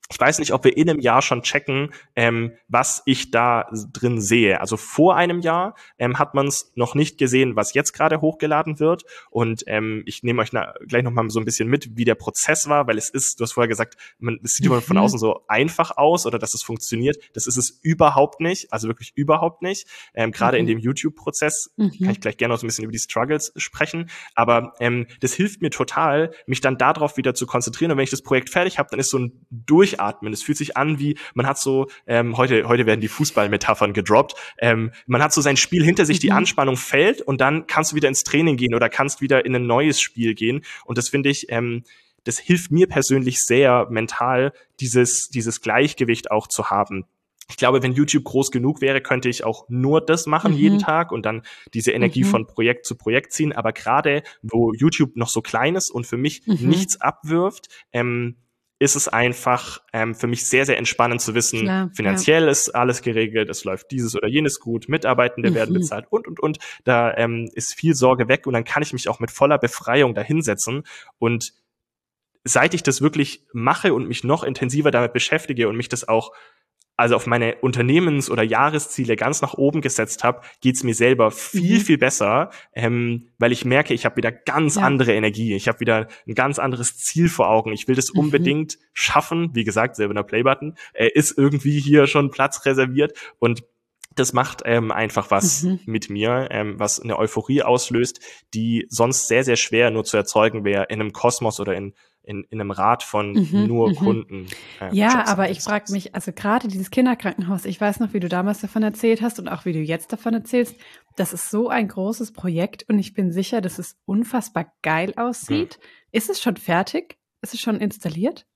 ich weiß nicht, ob wir in einem Jahr schon checken, ähm, was ich da drin sehe. Also vor einem Jahr ähm, hat man es noch nicht gesehen, was jetzt gerade hochgeladen wird. Und ähm, ich nehme euch na, gleich noch mal so ein bisschen mit, wie der Prozess war, weil es ist, du hast vorher gesagt, man, es sieht immer von außen so einfach aus oder dass es funktioniert. Das ist es überhaupt nicht, also wirklich überhaupt nicht. Ähm, gerade mhm. in dem YouTube-Prozess mhm. kann ich gleich gerne noch so ein bisschen über die Struggles sprechen. Aber ähm, das hilft mir total, mich dann darauf wieder zu konzentrieren. Und wenn ich das Projekt fertig habe, dann ist so ein Durch Atmen. Es fühlt sich an wie, man hat so, ähm, heute heute werden die Fußballmetaphern gedroppt, ähm, man hat so sein Spiel hinter sich, mhm. die Anspannung fällt und dann kannst du wieder ins Training gehen oder kannst wieder in ein neues Spiel gehen und das finde ich, ähm, das hilft mir persönlich sehr mental, dieses dieses Gleichgewicht auch zu haben. Ich glaube, wenn YouTube groß genug wäre, könnte ich auch nur das machen mhm. jeden Tag und dann diese Energie mhm. von Projekt zu Projekt ziehen, aber gerade, wo YouTube noch so klein ist und für mich mhm. nichts abwirft, ähm, ist es einfach ähm, für mich sehr, sehr entspannend zu wissen, Klar, finanziell ja. ist alles geregelt, es läuft dieses oder jenes gut, Mitarbeitende mhm. werden bezahlt und, und, und. Da ähm, ist viel Sorge weg und dann kann ich mich auch mit voller Befreiung da hinsetzen. Und seit ich das wirklich mache und mich noch intensiver damit beschäftige und mich das auch also auf meine Unternehmens- oder Jahresziele ganz nach oben gesetzt habe, geht's mir selber viel, mhm. viel besser, ähm, weil ich merke, ich habe wieder ganz ja. andere Energie. Ich habe wieder ein ganz anderes Ziel vor Augen. Ich will das mhm. unbedingt schaffen. Wie gesagt, selber der Playbutton äh, ist irgendwie hier schon Platz reserviert und das macht ähm, einfach was mhm. mit mir, ähm, was eine Euphorie auslöst, die sonst sehr, sehr schwer nur zu erzeugen wäre in einem Kosmos oder in In, in einem Rad von mhm, nur mhm. Kunden. Äh, ja, aber ich frage mich, also gerade dieses Kinderkrankenhaus, ich weiß noch, wie du damals davon erzählt hast und auch wie du jetzt davon erzählst, das ist so ein großes Projekt und ich bin sicher, dass es unfassbar geil aussieht. Mhm. Ist es schon fertig? Ist es schon installiert?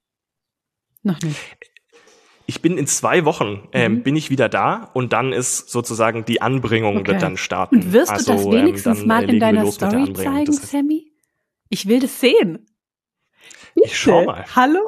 Noch nicht. Ich bin in zwei Wochen, ähm, mhm. bin ich wieder da und dann ist sozusagen die Anbringung okay. wird dann starten. Und wirst also, du das wenigstens ähm, mal in deiner Story zeigen, das heißt, Sammy? Ich will das sehen. Ich schau mal. Hallo?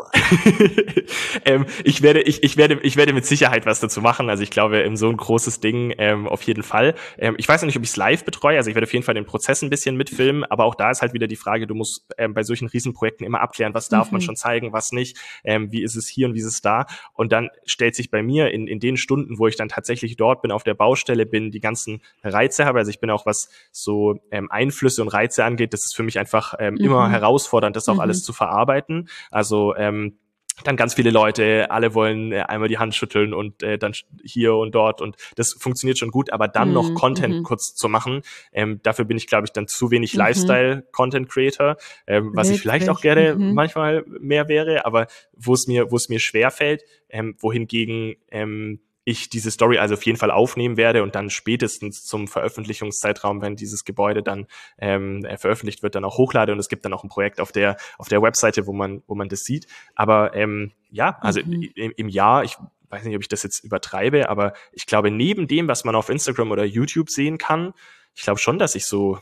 ähm, ich werde, ich, ich werde, ich werde mit Sicherheit was dazu machen. Also ich glaube, so ein großes Ding ähm, auf jeden Fall. Ähm, ich weiß noch nicht, ob ich es live betreue. Also ich werde auf jeden Fall den Prozess ein bisschen mitfilmen. Aber auch da ist halt wieder die Frage: Du musst ähm, bei solchen Riesenprojekten immer abklären, was darf mhm. man schon zeigen, was nicht. Ähm, wie ist es hier und wie ist es da? Und dann stellt sich bei mir in in den Stunden, wo ich dann tatsächlich dort bin, auf der Baustelle bin, die ganzen Reize habe. Also ich bin auch, was so ähm, Einflüsse und Reize angeht, das ist für mich einfach ähm, mhm. immer herausfordernd, das auch mhm. alles zu verarbeiten. Also ähm, dann ganz viele Leute, alle wollen äh, einmal die Hand schütteln und äh, dann hier und dort und das funktioniert schon gut, aber dann mm, noch Content mm. kurz zu machen, ähm, dafür bin ich, glaube ich, dann zu wenig mm-hmm. Lifestyle-Content-Creator, ähm, was Witzig. ich vielleicht auch gerne mm-hmm. manchmal mehr wäre, aber wo es mir, wo es mir schwerfällt, ähm, wohingegen ähm, ich diese Story also auf jeden Fall aufnehmen werde und dann spätestens zum Veröffentlichungszeitraum, wenn dieses Gebäude dann ähm, veröffentlicht wird, dann auch hochlade und es gibt dann auch ein Projekt auf der auf der Webseite, wo man wo man das sieht. Aber ähm, ja, also mhm. im, im Jahr, ich weiß nicht, ob ich das jetzt übertreibe, aber ich glaube, neben dem, was man auf Instagram oder YouTube sehen kann, ich glaube schon, dass ich so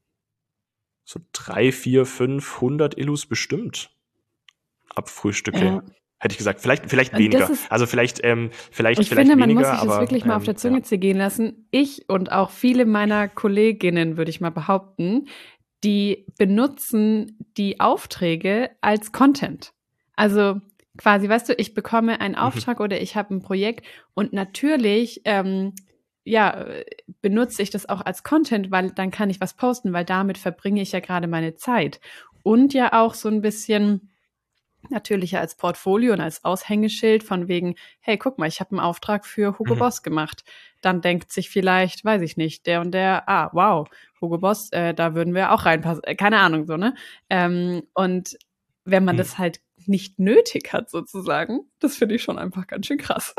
so drei, vier, fünfhundert Illus bestimmt abfrühstücke. Ja. Hätte ich gesagt, vielleicht vielleicht weniger. Ist, also vielleicht ähm, vielleicht ich vielleicht finde, man weniger, muss sich das aber, wirklich mal ähm, auf der Zunge ja. zergehen lassen. Ich und auch viele meiner Kolleginnen, würde ich mal behaupten, die benutzen die Aufträge als Content. Also quasi, weißt du, ich bekomme einen Auftrag mhm. oder ich habe ein Projekt und natürlich ähm, ja, benutze ich das auch als Content, weil dann kann ich was posten, weil damit verbringe ich ja gerade meine Zeit. Und ja auch so ein bisschen natürlich als Portfolio und als Aushängeschild von wegen, hey, guck mal, ich habe einen Auftrag für Hugo mhm. Boss gemacht. Dann denkt sich vielleicht, weiß ich nicht, der und der, ah, wow, Hugo Boss, äh, da würden wir auch reinpassen. Äh, keine Ahnung, so, ne? Ähm, und wenn man mhm. das halt nicht nötig hat, sozusagen, das finde ich schon einfach ganz schön krass.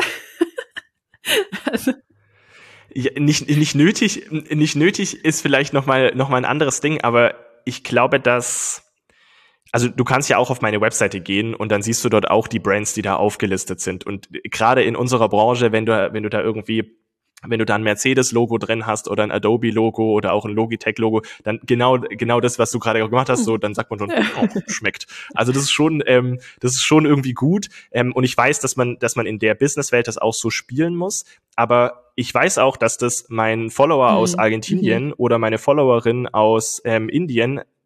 also ja, nicht, nicht nötig, nicht nötig ist vielleicht noch mal, noch mal ein anderes Ding, aber ich glaube, dass also du kannst ja auch auf meine Webseite gehen und dann siehst du dort auch die Brands, die da aufgelistet sind. Und gerade in unserer Branche, wenn du wenn du da irgendwie, wenn du da ein Mercedes-Logo drin hast oder ein Adobe-Logo oder auch ein Logitech-Logo, dann genau genau das, was du gerade gemacht hast, so dann sagt man schon, oh, schmeckt. Also das ist schon ähm, das ist schon irgendwie gut. Ähm, und ich weiß, dass man dass man in der Businesswelt das auch so spielen muss. Aber ich weiß auch, dass das mein Follower mhm. aus Argentinien mhm. oder meine Followerin aus ähm, Indien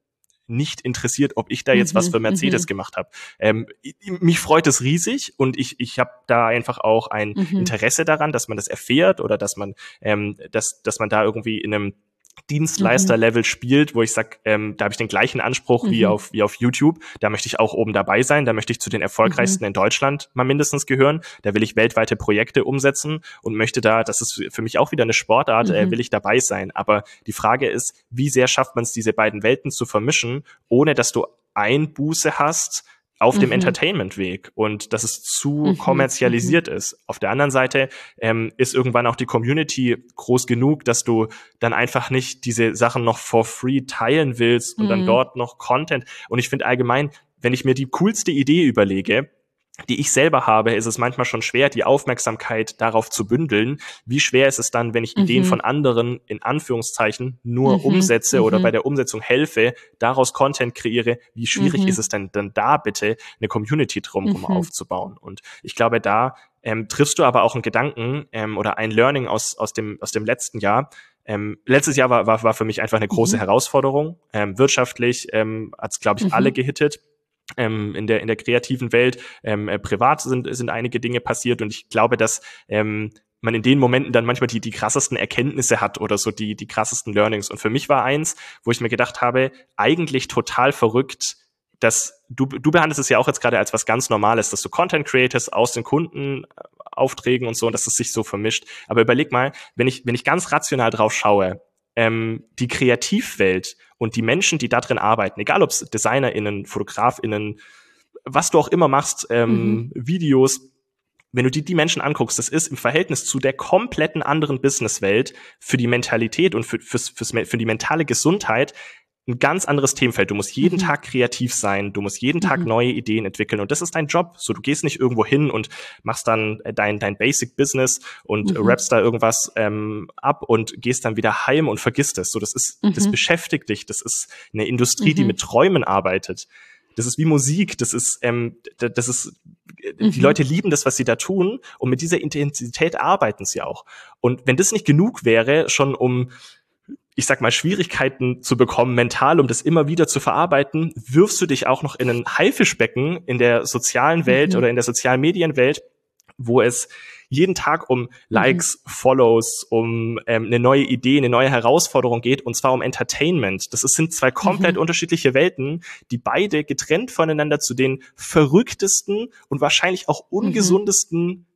nicht interessiert, ob ich da jetzt Mhm, was für Mercedes mhm. gemacht habe. Ähm, mich freut es riesig und ich ich habe da einfach auch ein Mhm. Interesse daran, dass man das erfährt oder dass man ähm, dass dass man da irgendwie in einem Mhm. Dienstleister-Level spielt, wo ich sag, ähm, da habe ich den gleichen Anspruch wie Mhm. auf wie auf YouTube. Da möchte ich auch oben dabei sein. Da möchte ich zu den erfolgreichsten Mhm. in Deutschland mal mindestens gehören. Da will ich weltweite Projekte umsetzen und möchte da, das ist für mich auch wieder eine Sportart, äh, Mhm. will ich dabei sein. Aber die Frage ist, wie sehr schafft man es, diese beiden Welten zu vermischen, ohne dass du Einbuße hast auf dem Mhm. Entertainment-Weg und dass es zu Mhm. kommerzialisiert ist. Auf der anderen Seite ähm, ist irgendwann auch die Community groß genug, dass du dann einfach nicht diese Sachen noch for free teilen willst und dann Mhm. dort noch Content. Und ich finde allgemein, wenn ich mir die coolste Idee überlege, die ich selber habe, ist es manchmal schon schwer, die Aufmerksamkeit darauf zu bündeln. Wie schwer ist es dann, wenn ich Ideen Mhm. von anderen in Anführungszeichen nur Mhm. umsetze oder bei Mhm. der Umsetzung helfe, daraus Content kreiere? Wie schwierig Mhm. ist es denn dann da bitte, eine Community drumherum Mhm. aufzubauen? Und ich glaube, da ähm, triffst du aber auch einen Gedanken ähm, oder ein Learning aus aus dem aus dem letzten Jahr. Ähm, letztes Jahr war, war war für mich einfach eine große Mhm. Herausforderung. Ähm, wirtschaftlich ähm, hat es, glaube ich, alle Mhm. gehittet. Ähm, in der in der kreativen Welt. Ähm, äh, privat sind sind einige Dinge passiert und ich glaube, dass ähm, man in den Momenten dann manchmal die die krassesten Erkenntnisse hat oder so die die krassesten Learnings. Und für mich war eins, wo ich mir gedacht habe, eigentlich total verrückt, dass du du behandelst es ja auch jetzt gerade als was ganz Normales, dass du Content creators aus den Kundenaufträgen und so und dass es sich so vermischt. Aber überleg mal, wenn ich wenn ich ganz rational drauf schaue, ähm, die Kreativwelt und die Menschen, die da drin arbeiten, egal ob es DesignerInnen, FotografInnen, was du auch immer machst, Mhm. ähm, Videos, wenn du dir die Menschen anguckst, das ist im Verhältnis zu der kompletten anderen Businesswelt für die Mentalität und für, fürs, fürs, für die mentale Gesundheit ein ganz anderes Themenfeld. Du musst jeden Mhm. Tag kreativ sein, du musst jeden Tag Mhm. neue Ideen entwickeln und das ist dein Job. So, du gehst nicht irgendwo hin und machst dann dein dein Basic Business und Mhm. rappst da irgendwas ähm, ab und gehst dann wieder heim und vergisst es. So, das ist, das Mhm. beschäftigt dich. Das ist eine Industrie, die Mhm. mit Träumen arbeitet. Das ist wie Musik. Das ist, ähm, d- das ist, die Mhm. Leute lieben das, was sie da tun und mit dieser Intensität arbeiten sie auch. Und wenn das nicht genug wäre, schon um ich sag mal, Schwierigkeiten zu bekommen, mental, um das immer wieder zu verarbeiten, wirfst du dich auch noch in ein Haifischbecken in der sozialen Welt Mhm. oder in der sozialen Medienwelt, wo es jeden Tag um Likes, Follows, um ähm, eine neue Idee, eine neue Herausforderung geht, und zwar um Entertainment. Das ist, sind zwei komplett Mhm. unterschiedliche Welten, die beide getrennt voneinander zu den verrücktesten und wahrscheinlich auch Mhm. ungesundesten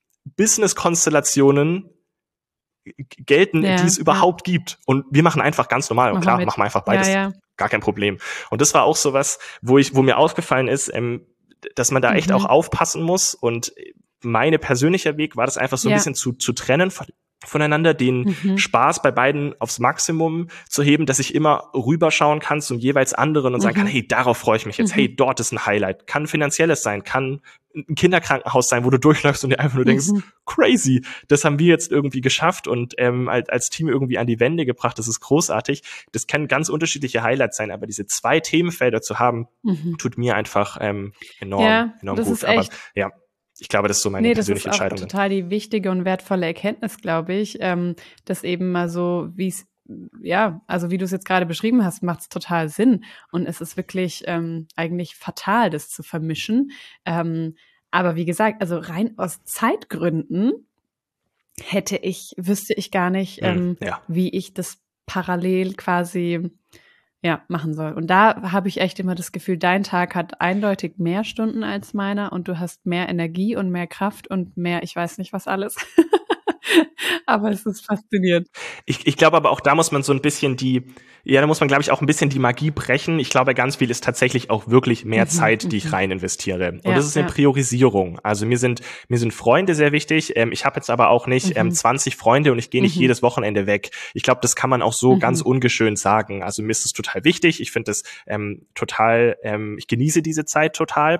Business-Konstellationen gelten, die Ja, es ja. überhaupt gibt. Und wir machen einfach ganz normal. Und Mach mal klar, mit. machen wir einfach Ja, beides. ja. Gar kein Problem. Und das war auch sowas, wo ich, wo mir aufgefallen ist, ähm, dass man da echt auch Mhm. aufpassen muss. Und meine persönlicher Weg war das einfach so ein Ja. bisschen zu, zu trennen von, voneinander, den Mhm. Spaß bei beiden aufs Maximum zu heben, dass ich immer rüberschauen kann zum jeweils anderen und sagen kann, Mhm. hey, darauf freue ich mich jetzt. Mhm. Hey, dort ist ein Highlight. Kann finanzielles sein, kann ein Kinderkrankenhaus sein, wo du durchläufst und dir einfach nur denkst, Mhm. crazy, das haben wir jetzt irgendwie geschafft und ähm, als, als Team irgendwie an die Wände gebracht. Das ist großartig. Das können ganz unterschiedliche Highlights sein, aber diese zwei Themenfelder zu haben, Mhm. tut mir einfach ähm, enorm, Ja, enorm das gut. ist Aber echt. ja, ich glaube, das ist so meine Nee, das ist persönliche auch Entscheidung dann. total die wichtige und wertvolle Erkenntnis, glaube ich, ähm, dass eben mal so, wie es, ja, also wie du es jetzt gerade beschrieben hast, macht es total Sinn. Und es ist wirklich ähm, eigentlich fatal, das zu vermischen. Ähm, aber wie gesagt, also rein aus Zeitgründen hätte ich, wüsste ich gar nicht, Hm, ähm, ja. wie ich das parallel quasi ja, machen soll. Und da habe ich echt immer das Gefühl, dein Tag hat eindeutig mehr Stunden als meiner und du hast mehr Energie und mehr Kraft und mehr, ich weiß nicht was alles. Aber es ist faszinierend. Ich, ich glaube aber auch, da muss man so ein bisschen die, ja, da muss man, glaube ich, auch ein bisschen die Magie brechen. Ich glaube, ganz viel ist tatsächlich auch wirklich mehr Mhm, Zeit, die ich mhm. rein investiere. Und Ja, das ist eine ja. Priorisierung. Also mir sind, mir sind Freunde sehr wichtig. Ähm, ich habe jetzt aber auch nicht ähm, Mhm. zwanzig Freunde und ich gehe nicht Mhm. jedes Wochenende weg. Ich glaube, das kann man auch so Mhm. ganz ungeschönt sagen. Also mir ist es total wichtig. Ich finde das ähm, total, ähm, ich genieße diese Zeit total.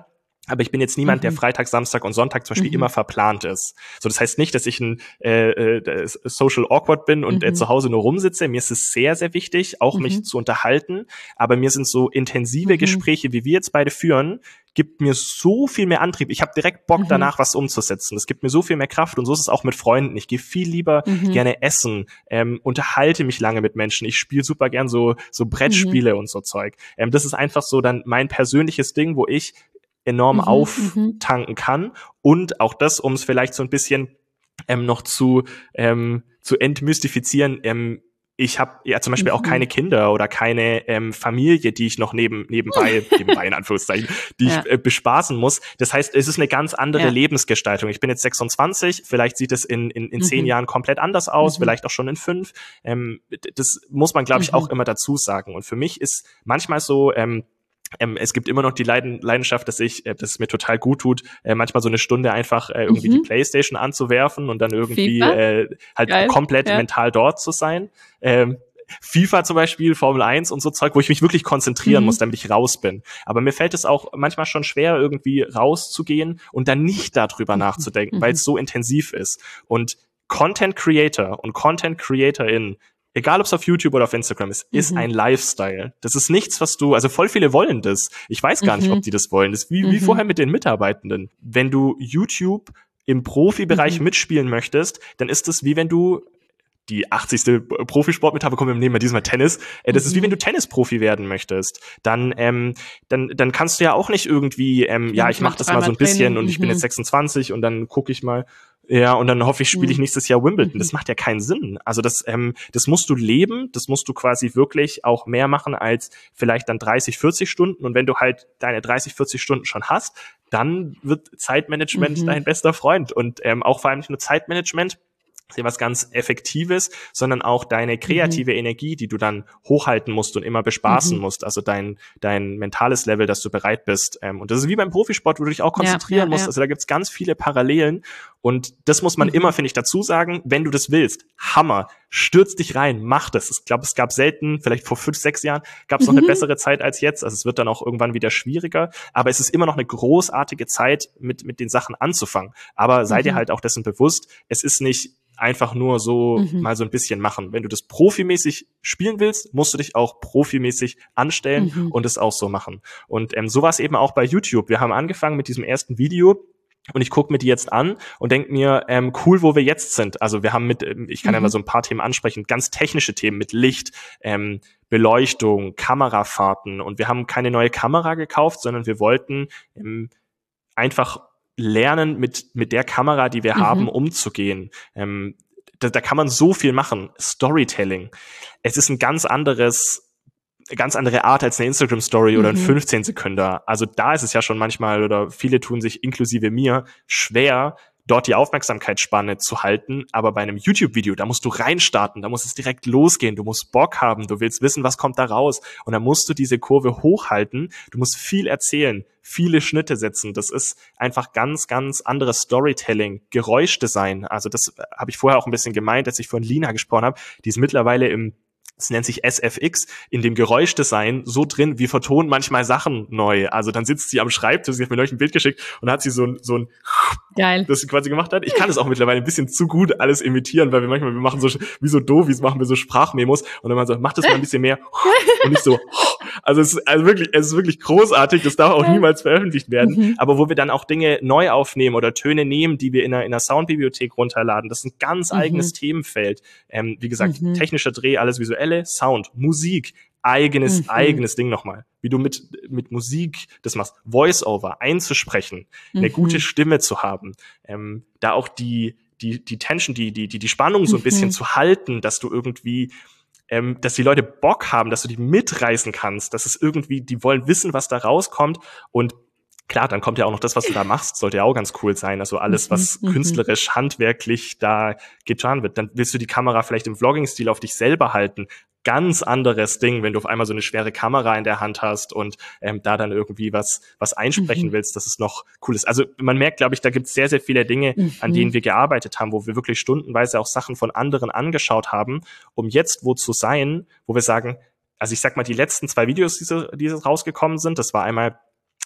aber ich bin jetzt niemand, Mhm. der Freitag, Samstag und Sonntag zum Beispiel Mhm. immer verplant ist. So, das heißt nicht, dass ich ein äh, äh, social awkward bin und Mhm. äh, zu Hause nur rumsitze. Mir ist es sehr, sehr wichtig, auch Mhm. mich zu unterhalten. Aber mir sind so intensive Mhm. Gespräche, wie wir jetzt beide führen, gibt mir so viel mehr Antrieb. Ich habe direkt Bock Mhm. danach, was umzusetzen. Das gibt mir so viel mehr Kraft und so ist es auch mit Freunden. Ich gehe viel lieber Mhm. gerne essen, ähm, unterhalte mich lange mit Menschen. Ich spiele super gern so so Brettspiele Mhm. und so Zeug. Ähm, das ist einfach so dann mein persönliches Ding, wo ich enorm Mhm. auftanken kann. Und auch das, um es vielleicht so ein bisschen ähm, noch zu ähm, zu entmystifizieren, ähm, ich habe ja zum Beispiel auch keine Mhm. Kinder oder keine ähm, Familie, die ich noch neben nebenbei, nebenbei in Anführungszeichen, die Ja. ich äh, bespaßen muss. Das heißt, es ist eine ganz andere Ja. Lebensgestaltung. Ich bin jetzt sechsundzwanzig, vielleicht sieht es in, in, in zehn Mhm. Jahren komplett anders aus, Mhm. vielleicht auch schon in fünf. Ähm, d- das muss man, glaube ich, auch Mhm. immer dazu sagen. Und für mich ist manchmal so, ähm, ähm, es gibt immer noch die Leiden, Leidenschaft, dass ich, äh, dass es mir total gut tut, äh, manchmal so eine Stunde einfach äh, irgendwie die Mhm. Playstation anzuwerfen und dann irgendwie FIFA? äh, halt Geil. komplett Ja. mental dort zu sein. Ähm, FIFA zum Beispiel, Formel eins und so Zeug, wo ich mich wirklich konzentrieren Mhm. muss, damit ich raus bin. Aber mir fällt es auch manchmal schon schwer, irgendwie rauszugehen und dann nicht darüber Mhm. nachzudenken, weil Mhm. es so intensiv ist. Und Content Creator und Content Creatorin, egal ob es auf YouTube oder auf Instagram ist, ist Mhm. ein Lifestyle. Das ist nichts, was du, also voll viele wollen das. Ich weiß gar nicht, ob Mhm. die das wollen. Das ist wie, wie Mhm. vorher mit den Mitarbeitenden. Wenn du YouTube im Profibereich Mhm. mitspielen möchtest, dann ist es wie wenn du die achtzigste Profisportmetapher, kommen wir nehmen wir diesmal Tennis. Äh, das ist wie wenn Mhm. du Tennisprofi werden möchtest. Dann, ähm, dann, dann kannst du ja auch nicht irgendwie, ähm, ja, ich Fünfmal, mache das mal so dreimal ein bisschen Training. und ich bin jetzt Mhm. sechsundzwanzig und dann gucke ich mal, ja, und dann hoffe ich, spiele ich Mhm. nächstes Jahr Wimbledon. Mhm. Das macht ja keinen Sinn. Also das, ähm, das musst du leben, das musst du quasi wirklich auch mehr machen als vielleicht dann dreißig, vierzig Stunden. Und wenn du halt deine dreißig, vierzig Stunden schon hast, dann wird Zeitmanagement Mhm. dein bester Freund. Und ähm, auch vor allem nicht nur Zeitmanagement, ist ja was ganz Effektives, sondern auch deine kreative Mhm. Energie, die du dann hochhalten musst und immer bespaßen Mhm. musst, also dein dein mentales Level, dass du bereit bist. Ähm, und das ist wie beim Profisport, wo du dich auch Ja, konzentrieren ja, musst. ja. Also da gibt's ganz viele Parallelen und das muss man immer, Mhm. finde ich, dazu sagen, wenn du das willst. Hammer, stürz dich rein, mach das. Ich glaube, es gab selten, vielleicht vor fünf, sechs Jahren, gab es noch eine Mhm. bessere Zeit als jetzt. Also es wird dann auch irgendwann wieder schwieriger, aber es ist immer noch eine großartige Zeit, mit mit den Sachen anzufangen. Aber sei dir Mhm. halt auch dessen bewusst, es ist nicht einfach nur so Mhm. mal so ein bisschen machen. Wenn du das profimäßig spielen willst, musst du dich auch profimäßig anstellen Mhm. und es auch so machen. Und ähm, so war es eben auch bei YouTube. Wir haben angefangen mit diesem ersten Video und ich gucke mir die jetzt an und denke mir, ähm, cool, wo wir jetzt sind. Also wir haben mit, ähm, ich kann ja mal Mhm. so ein paar Themen ansprechen, ganz technische Themen mit Licht, ähm, Beleuchtung, Kamerafahrten und wir haben keine neue Kamera gekauft, sondern wir wollten ähm, einfach lernen, mit, mit der Kamera, die wir Mhm. haben, umzugehen. Ähm, da, da kann man so viel machen. Storytelling. Es ist ein ganz anderes, ganz andere Art als eine Instagram-Story oder ein Mhm. fünfzehn Sekünder. Also da ist es ja schon manchmal, oder viele tun sich inklusive mir schwer, dort die Aufmerksamkeitsspanne zu halten. Aber bei einem YouTube-Video, da musst du reinstarten, da muss es direkt losgehen, du musst Bock haben, du willst wissen, was kommt da raus. Und dann musst du diese Kurve hochhalten, du musst viel erzählen, viele Schnitte setzen. Das ist einfach ganz, ganz anderes Storytelling, Geräuschdesign. Also das habe ich vorher auch ein bisschen gemeint, als ich von Lina gesprochen habe. Die ist mittlerweile im, es nennt sich S F X, in dem Geräuschdesign so drin, wir vertonen manchmal Sachen neu. Also dann sitzt sie am Schreibtisch, sie hat mir neulich ein Bild geschickt und hat sie so ein, so ein Geil. das sie quasi gemacht hat. Ich kann es auch mittlerweile ein bisschen zu gut alles imitieren, weil wir manchmal, wir machen so, wie so Doofies, machen wir so Sprachmemos und dann mal so, mach das mal ein bisschen mehr und nicht so. Also es ist also wirklich, es ist wirklich großartig, das darf auch Geil. niemals veröffentlicht werden, Mhm. aber wo wir dann auch Dinge neu aufnehmen oder Töne nehmen, die wir in einer, in einer Soundbibliothek runterladen. Das ist ein ganz Mhm. eigenes Themenfeld. Ähm, wie gesagt, Mhm. technischer Dreh, alles Visuelle, Sound, Musik, eigenes, Mhm. eigenes Ding nochmal. Wie du mit, mit Musik das machst, Voice-Over, einzusprechen, eine Mhm. gute Stimme zu haben, ähm, da auch die, die, die Tension, die, die, die, die Spannung so ein Mhm. bisschen zu halten, dass du irgendwie, ähm, dass die Leute Bock haben, dass du die mitreißen kannst, dass es irgendwie, die wollen wissen, was da rauskommt und klar, dann kommt ja auch noch das, was du da machst, sollte ja auch ganz cool sein. Also alles, Mhm. was Mhm. künstlerisch, handwerklich da getan wird. Dann willst du die Kamera vielleicht im Vlogging-Stil auf dich selber halten. Ganz anderes Ding, wenn du auf einmal so eine schwere Kamera in der Hand hast und ähm, da dann irgendwie was was einsprechen Mhm. willst, dass es noch cool ist. Also man merkt, glaube ich, da gibt es sehr, sehr viele Dinge, an denen Mhm. wir gearbeitet haben, wo wir wirklich stundenweise auch Sachen von anderen angeschaut haben, um jetzt wo zu sein, wo wir sagen, also ich sag mal, die letzten zwei Videos, die, so- die so rausgekommen sind, das war einmal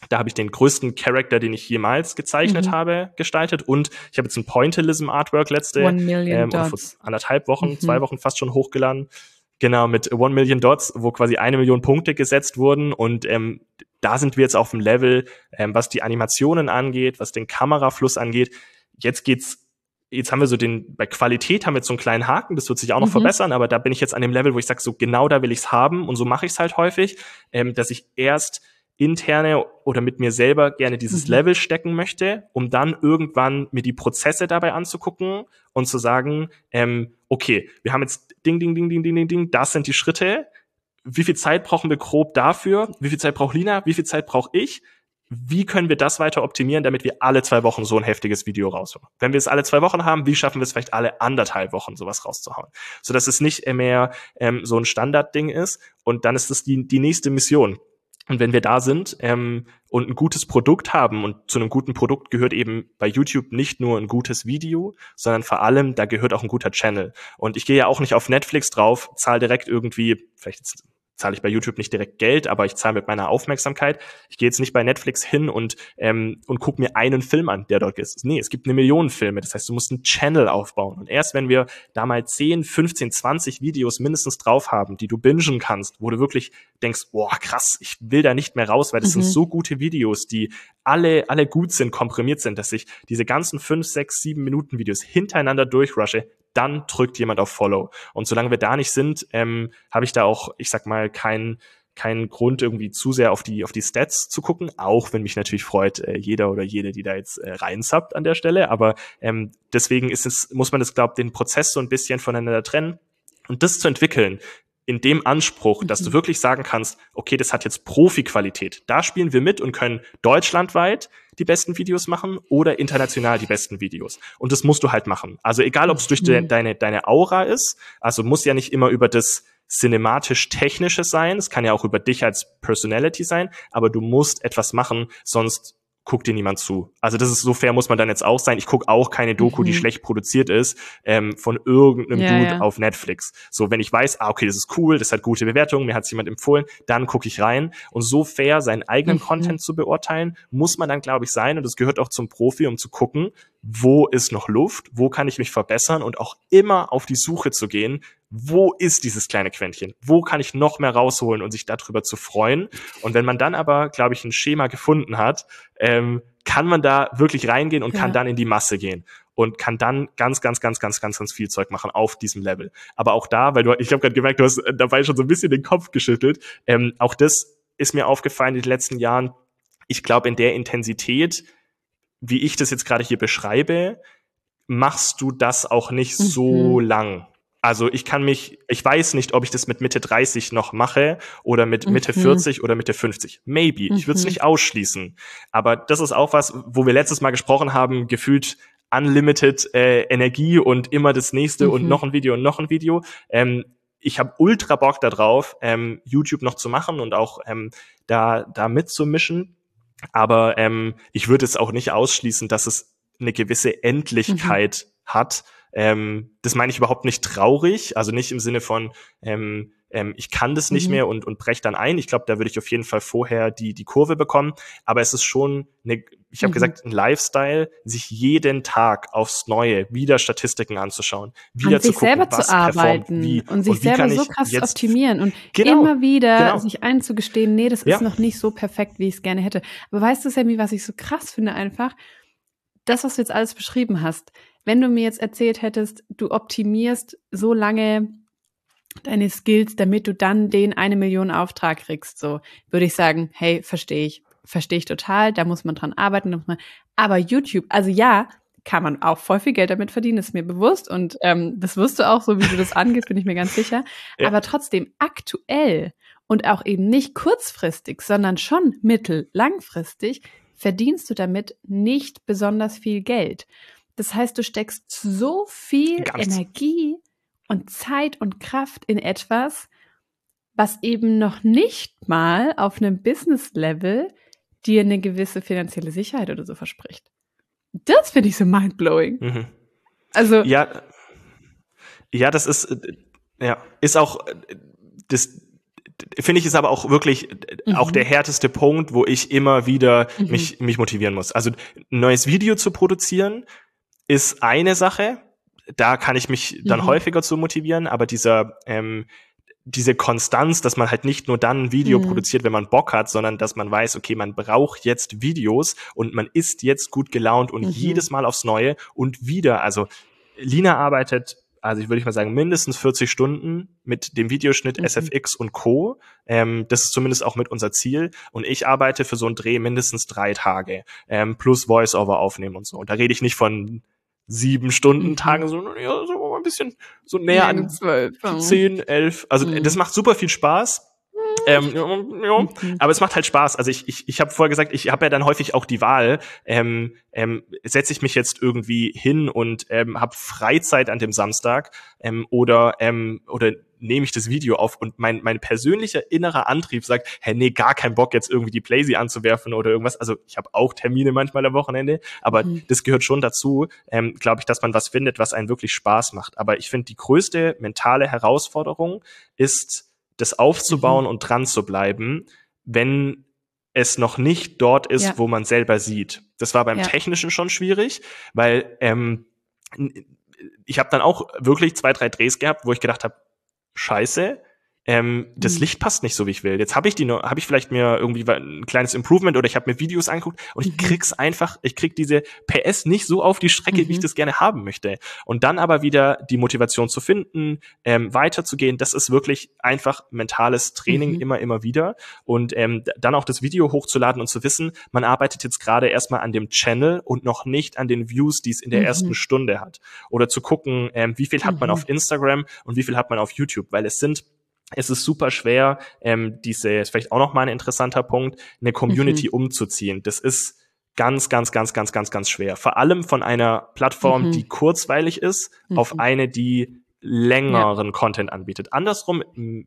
Da habe ich den größten Charakter, den ich jemals gezeichnet Mhm. habe, gestaltet. Und ich habe jetzt ein Pointillism-Artwork letzte One Million ähm, oder vor Dots. anderthalb Wochen, Mhm. zwei Wochen fast schon hochgeladen. Genau, mit One Million Dots, wo quasi eine Million Punkte gesetzt wurden. Und ähm, da sind wir jetzt auf dem Level, ähm, was die Animationen angeht, was den Kamerafluss angeht. Jetzt geht's, jetzt haben wir so den, bei Qualität haben wir jetzt so einen kleinen Haken, das wird sich auch noch Mhm. verbessern, aber da bin ich jetzt an dem Level, wo ich sage, so genau da will ich's haben. Und so mache ich's halt häufig, ähm, dass ich erst interne oder mit mir selber gerne dieses Mhm. Level stecken möchte, um dann irgendwann mir die Prozesse dabei anzugucken und zu sagen, ähm, okay, wir haben jetzt Ding, Ding, Ding, Ding, Ding, Ding, Ding, das sind die Schritte. Wie viel Zeit brauchen wir grob dafür? Wie viel Zeit braucht Lina? Wie viel Zeit brauche ich? Wie können wir das weiter optimieren, damit wir alle zwei Wochen so ein heftiges Video raushauen? Wenn wir es alle zwei Wochen haben, wie schaffen wir es vielleicht alle anderthalb Wochen, sowas rauszuhauen? Sodass es nicht mehr ähm, so ein Standardding ist. Und dann ist das die, die nächste Mission. Und wenn wir da sind ähm, und ein gutes Produkt haben, und zu einem guten Produkt gehört eben bei YouTube nicht nur ein gutes Video, sondern vor allem, da gehört auch ein guter Channel. Und ich gehe ja auch nicht auf Netflix drauf, zahle direkt irgendwie, vielleicht jetzt zahle ich bei YouTube nicht direkt Geld, aber ich zahle mit meiner Aufmerksamkeit. Ich gehe jetzt nicht bei Netflix hin und ähm, und gucke mir einen Film an, der dort ist. Nee, es gibt eine Million Filme. Das heißt, du musst einen Channel aufbauen. Und erst wenn wir da mal zehn, fünfzehn, zwanzig Videos mindestens drauf haben, die du bingen kannst, wo du wirklich denkst, boah, krass, ich will da nicht mehr raus, weil das Mhm. sind so gute Videos, die alle alle gut sind, komprimiert sind, dass ich diese ganzen fünf, sechs, sieben Minuten Videos hintereinander durchrushe, dann drückt jemand auf Follow. Und solange wir da nicht sind, ähm, habe ich da auch, ich sag mal, keinen keinen Grund, irgendwie zu sehr auf die auf die Stats zu gucken, auch wenn mich natürlich freut, äh, jeder oder jede, die da jetzt äh, reinsubbt an der Stelle. Aber ähm, deswegen ist es, muss man das, glaube ich, den Prozess so ein bisschen voneinander trennen. Und das zu entwickeln, in dem Anspruch, dass du Mhm. wirklich sagen kannst, okay, das hat jetzt Profi-Qualität. Da spielen wir mit und können deutschlandweit die besten Videos machen oder international die besten Videos. Und das musst du halt machen. Also egal, ob es durch de, Mhm. deine, deine Aura ist, also muss ja nicht immer über das cinematisch-technische sein, es kann ja auch über dich als Personality sein, aber du musst etwas machen, sonst guckt dir niemand zu. Also das ist, so fair muss man dann jetzt auch sein. Ich gucke auch keine Doku, die Mhm. schlecht produziert ist, ähm, von irgendeinem Ja, Dude ja. auf Netflix. So, wenn ich weiß, ah, okay, das ist cool, das hat gute Bewertungen, mir hat es jemand empfohlen, dann gucke ich rein. Und so fair seinen eigenen Mhm. Content zu beurteilen, muss man dann, glaube ich, sein. Und das gehört auch zum Profi, um zu gucken, wo ist noch Luft, wo kann ich mich verbessern und auch immer auf die Suche zu gehen, wo ist dieses kleine Quäntchen, wo kann ich noch mehr rausholen und sich darüber zu freuen. Und wenn man dann aber, glaube ich, ein Schema gefunden hat, ähm, kann man da wirklich reingehen und Ja. kann dann in die Masse gehen und kann dann ganz, ganz, ganz, ganz, ganz, ganz viel Zeug machen auf diesem Level. Aber auch da, weil du, ich habe gerade gemerkt, du hast dabei schon so ein bisschen den Kopf geschüttelt, ähm, auch das ist mir aufgefallen in den letzten Jahren. Ich glaube, in der Intensität, wie ich das jetzt gerade hier beschreibe, machst du das auch nicht so Mhm. lang. Also ich kann mich, ich weiß nicht, ob ich das mit Mitte dreißig noch mache oder mit Mitte Mhm. vierzig oder Mitte fünfzig. Maybe. Ich würde es Mhm. nicht ausschließen. Aber das ist auch was, wo wir letztes Mal gesprochen haben, gefühlt unlimited äh, Energie und immer das nächste und Mhm. noch ein Video und noch ein Video. Ähm, ich habe ultra Bock darauf, ähm, YouTube noch zu machen und auch ähm, da, da mitzumischen. Aber ähm, ich würde es auch nicht ausschließen, dass es eine gewisse Endlichkeit hat. Ähm, das meine ich überhaupt nicht traurig, also nicht im Sinne von, ähm, ähm, ich kann das nicht Mhm. mehr und, und brech dann ein. Ich glaube, da würde ich auf jeden Fall vorher die, die Kurve bekommen. Aber es ist schon eine, ich habe Mhm. gesagt, ein Lifestyle, sich jeden Tag aufs Neue wieder Statistiken anzuschauen, wieder An zu sich gucken, selber zu was performt arbeiten wie und sich und wie selber kann so ich krass zu jetzt optimieren und genau, immer wieder genau. sich einzugestehen, nee, das Ja. ist noch nicht so perfekt, wie ich es gerne hätte. Aber weißt du, Sammy, was ich so krass finde einfach? Das, was du jetzt alles beschrieben hast, wenn du mir jetzt erzählt hättest, du optimierst so lange deine Skills, damit du dann den eine Million Auftrag kriegst, so würde ich sagen, hey, verstehe ich, verstehe ich total, da muss man dran arbeiten. Da muss man, aber YouTube, also ja, kann man auch voll viel Geld damit verdienen, ist mir bewusst und ähm, das wirst du auch, so wie du das angehst, bin ich mir ganz sicher. Ja. Aber trotzdem aktuell und auch eben nicht kurzfristig, sondern schon mittel-, langfristig verdienst du damit nicht besonders viel Geld. Das heißt, du steckst so viel Gar nichts. Energie und Zeit und Kraft in etwas, was eben noch nicht mal auf einem Business-Level dir eine gewisse finanzielle Sicherheit oder so verspricht. Das finde ich so mindblowing. Mhm. Also, Ja, ja, das ist, äh, ja, ist auch äh, das, finde ich, ist aber auch wirklich mhm. auch der härteste Punkt, wo ich immer wieder mhm. mich, mich motivieren muss. Also ein neues Video zu produzieren ist eine Sache, da kann ich mich dann mhm. häufiger zu motivieren, aber dieser ähm, diese Konstanz, dass man halt nicht nur dann ein Video mhm. produziert, wenn man Bock hat, sondern dass man weiß, okay, man braucht jetzt Videos und man ist jetzt gut gelaunt und mhm. jedes Mal aufs Neue und wieder. Also Lina arbeitet, also ich würde mal sagen, mindestens vierzig Stunden mit dem Videoschnitt mhm. S F X und Co. Ähm, das ist zumindest auch mit unser Ziel. Und ich arbeite für so einen Dreh mindestens drei Tage ähm, plus Voice-Over aufnehmen und so. Und da rede ich nicht von sieben Stunden mhm. Tagen, sondern ja, so ein bisschen so näher ja, an zwölf, zehn, elf. Also mhm. das macht super viel Spaß. Ähm, ja, ja. Mhm. Aber es macht halt Spaß. Also ich ich ich habe vorher gesagt, ich habe ja dann häufig auch die Wahl, ähm, ähm, setze ich mich jetzt irgendwie hin und ähm, habe Freizeit an dem Samstag ähm, oder ähm, oder nehme ich das Video auf und mein mein persönlicher innerer Antrieb sagt, hey, nee, gar keinen Bock jetzt irgendwie die Playsee anzuwerfen oder irgendwas. Also ich habe auch Termine manchmal am Wochenende, aber mhm. das gehört schon dazu, ähm, glaube ich, dass man was findet, was einen wirklich Spaß macht. Aber ich finde, die größte mentale Herausforderung ist, das aufzubauen mhm. und dran zu bleiben, wenn es noch nicht dort ist, ja. wo man selber sieht. Das war beim ja. Technischen schon schwierig, weil ähm, ich habe dann auch wirklich zwei, drei Drehs gehabt, wo ich gedacht habe, scheiße, ähm, das mhm. Licht passt nicht so, wie ich will. Jetzt habe ich die nur, habe ich vielleicht mir irgendwie ein kleines Improvement oder ich habe mir Videos angeguckt und ich krieg's einfach, ich krieg diese P S nicht so auf die Strecke, mhm. wie ich das gerne haben möchte. Und dann aber wieder die Motivation zu finden, ähm, weiterzugehen, das ist wirklich einfach mentales Training mhm. immer, immer wieder. Und ähm, dann auch das Video hochzuladen und zu wissen, man arbeitet jetzt gerade erstmal an dem Channel und noch nicht an den Views, die es in der mhm. ersten Stunde hat. Oder zu gucken, ähm, wie viel hat man mhm. auf Instagram und wie viel hat man auf YouTube, weil es sind Es ist super schwer, ähm, diese, ist vielleicht auch noch mal ein interessanter Punkt, eine Community mhm. umzuziehen. Das ist ganz, ganz, ganz, ganz, ganz, ganz schwer. Vor allem von einer Plattform, mhm. die kurzweilig ist, mhm. auf eine, die längeren ja. Content anbietet. Andersrum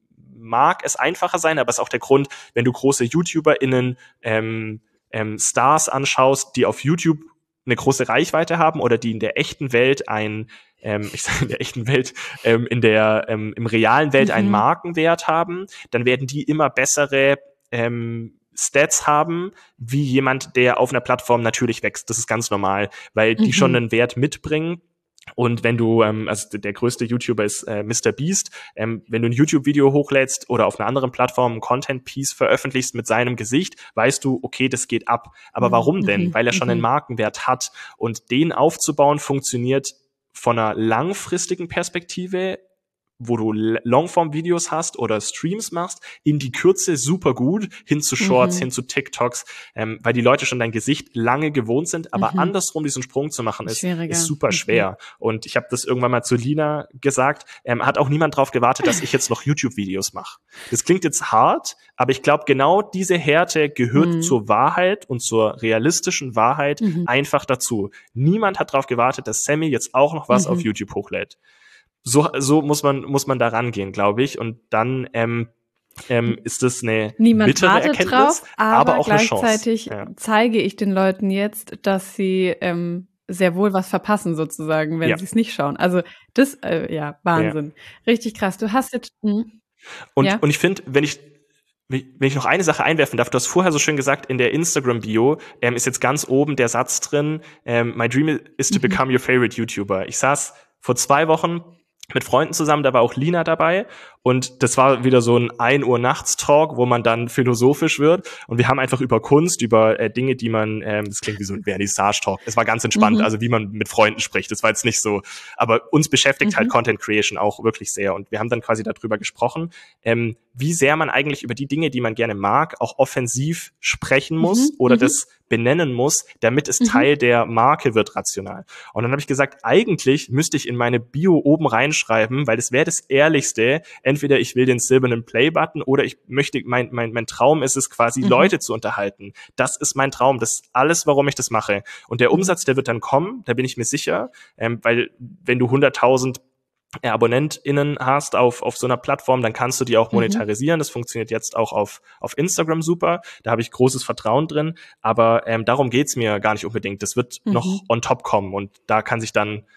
mag es einfacher sein, aber es ist auch der Grund, wenn du große YouTuberInnen, ähm, ähm, Stars anschaust, die auf YouTube eine große Reichweite haben oder die in der echten Welt ein Ähm, ich sage in der echten Welt, ähm, in der ähm, im realen Welt mhm. einen Markenwert haben, dann werden die immer bessere ähm, Stats haben, wie jemand, der auf einer Plattform natürlich wächst. Das ist ganz normal, weil die mhm. schon einen Wert mitbringen. Und wenn du, ähm, also der größte YouTuber ist äh, Mister Beast, ähm, wenn du ein YouTube-Video hochlädst oder auf einer anderen Plattform ein Content-Piece veröffentlichst mit seinem Gesicht, weißt du, okay, das geht ab. Aber warum mhm. denn? Weil er schon mhm. einen Markenwert hat. Und den aufzubauen funktioniert von einer langfristigen Perspektive, wo du Longform-Videos hast oder Streams machst, in die Kürze super gut, hin zu Shorts, mhm. hin zu TikToks, ähm, weil die Leute schon dein Gesicht lange gewohnt sind, aber mhm. andersrum diesen Sprung zu machen, ist, ist super schwer. Mhm. Und ich habe das irgendwann mal zu Lina gesagt, ähm, hat auch niemand drauf gewartet, dass ich jetzt noch YouTube-Videos mache. Das klingt jetzt hart, aber ich glaube, genau diese Härte gehört mhm. zur Wahrheit und zur realistischen Wahrheit mhm. einfach dazu. Niemand hat drauf gewartet, dass Sammy jetzt auch noch was mhm. auf YouTube hochlädt. So, so muss man, muss man da rangehen, glaube ich. Und dann ähm, ähm, ist das eine Niemand bittere Erkenntnis, drauf, aber, aber auch eine Chance. Gleichzeitig ja. zeige ich den Leuten jetzt, dass sie ähm, sehr wohl was verpassen, sozusagen, wenn ja. sie es nicht schauen. Also das, äh, ja, Wahnsinn. Ja. Richtig krass. Du hast jetzt... Mh. Und, ja? und ich finde, wenn ich wenn ich noch eine Sache einwerfen darf, du hast vorher so schön gesagt, in der Instagram-Bio ähm, ist jetzt ganz oben der Satz drin, ähm, my dream is to mhm. become your favorite YouTuber. Ich saß vor zwei Wochen mit Freunden zusammen, da war auch Lina dabei und das war wieder so ein ein Uhr nachts Talk, wo man dann philosophisch wird und wir haben einfach über Kunst, über äh, Dinge, die man, ähm, das klingt wie so ein Vernissage-Talk, es war ganz entspannt, mhm. also wie man mit Freunden spricht, das war jetzt nicht so, aber uns beschäftigt mhm. halt Content Creation auch wirklich sehr und wir haben dann quasi darüber gesprochen, ähm, wie sehr man eigentlich über die Dinge, die man gerne mag, auch offensiv sprechen muss mhm. oder mhm. das benennen muss, damit es mhm. Teil der Marke wird rational. Und dann habe ich gesagt, eigentlich müsste ich in meine Bio oben reinschreiben, weil das wäre das Ehrlichste, entweder ich will den silbernen Play-Button oder ich möchte, mein mein mein Traum ist es quasi, mhm. Leute zu unterhalten. Das ist mein Traum, das ist alles, warum ich das mache. Und der Umsatz, der wird dann kommen, da bin ich mir sicher, ähm, weil wenn du hunderttausend AbonnentInnen hast auf auf so einer Plattform, dann kannst du die auch monetarisieren. Mhm. Das funktioniert jetzt auch auf auf Instagram super. Da habe ich großes Vertrauen drin. Aber ähm, darum geht's mir gar nicht unbedingt. Das wird mhm. noch on top kommen und da kann sich dann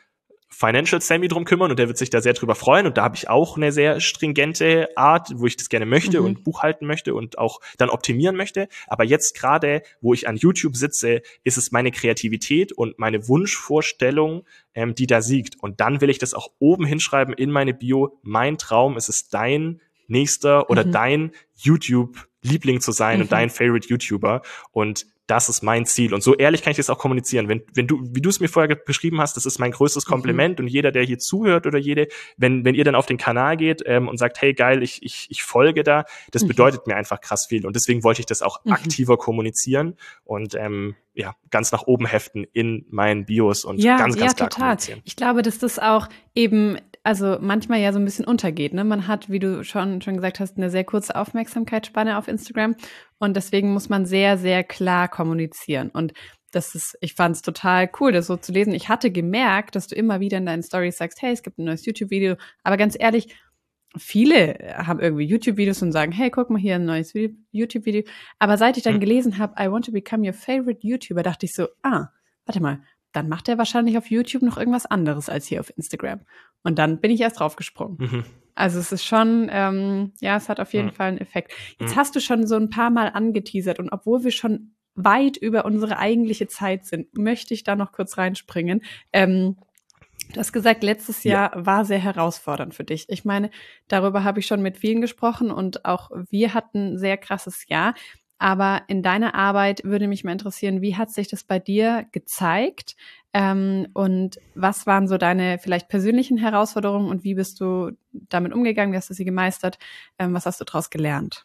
Financial Sammy drum kümmern und der wird sich da sehr drüber freuen und da habe ich auch eine sehr stringente Art, wo ich das gerne möchte mhm. und buchhalten möchte und auch dann optimieren möchte. Aber jetzt gerade, wo ich an YouTube sitze, ist es meine Kreativität und meine Wunschvorstellung, ähm, die da siegt. Und dann will ich das auch oben hinschreiben in meine Bio. Mein Traum ist es, dein nächster oder mhm. dein YouTube-Liebling zu sein mhm. und dein Favorite YouTuber. Und das ist mein Ziel. Und so ehrlich kann ich das auch kommunizieren. Wenn, wenn du, wie du es mir vorher beschrieben hast, das ist mein größtes Kompliment. Mhm. Und jeder, der hier zuhört oder jede, wenn, wenn ihr dann auf den Kanal geht ähm, und sagt, hey, geil, ich, ich, ich folge da, das mhm. bedeutet mir einfach krass viel. Und deswegen wollte ich das auch mhm. aktiver kommunizieren und ähm, ja, ganz nach oben heften in meinen Bios und ja, ganz, ganz ja, klar total. kommunizieren. Ich glaube, dass das auch eben, also manchmal ja so ein bisschen untergeht, ne? Man hat, wie du schon, schon gesagt hast, eine sehr kurze Aufmerksamkeitsspanne auf Instagram. Und deswegen muss man sehr, sehr klar kommunizieren. Und das ist, ich fand es total cool, das so zu lesen. Ich hatte gemerkt, dass du immer wieder in deinen Storys sagst, hey, es gibt ein neues YouTube-Video. Aber ganz ehrlich, viele haben irgendwie YouTube-Videos und sagen, hey, guck mal hier ein neues YouTube-Video. Aber seit ich dann hm. gelesen habe, I want to become your favorite YouTuber, dachte ich so, ah, warte mal, dann macht er wahrscheinlich auf YouTube noch irgendwas anderes als hier auf Instagram. Und dann bin ich erst draufgesprungen. Mhm. Also es ist schon, ähm, ja, es hat auf jeden mhm. Fall einen Effekt. Jetzt mhm. hast du schon so ein paar Mal angeteasert und obwohl wir schon weit über unsere eigentliche Zeit sind, möchte ich da noch kurz reinspringen. Ähm, du hast gesagt, letztes Jahr ja. war sehr herausfordernd für dich. Ich meine, darüber habe ich schon mit vielen gesprochen und auch wir hatten ein sehr krasses Jahr. Aber in deiner Arbeit würde mich mal interessieren, wie hat sich das bei dir gezeigt? Ähm, und was waren so deine vielleicht persönlichen Herausforderungen und wie bist du damit umgegangen? Wie hast du sie gemeistert? Ähm, was hast du daraus gelernt?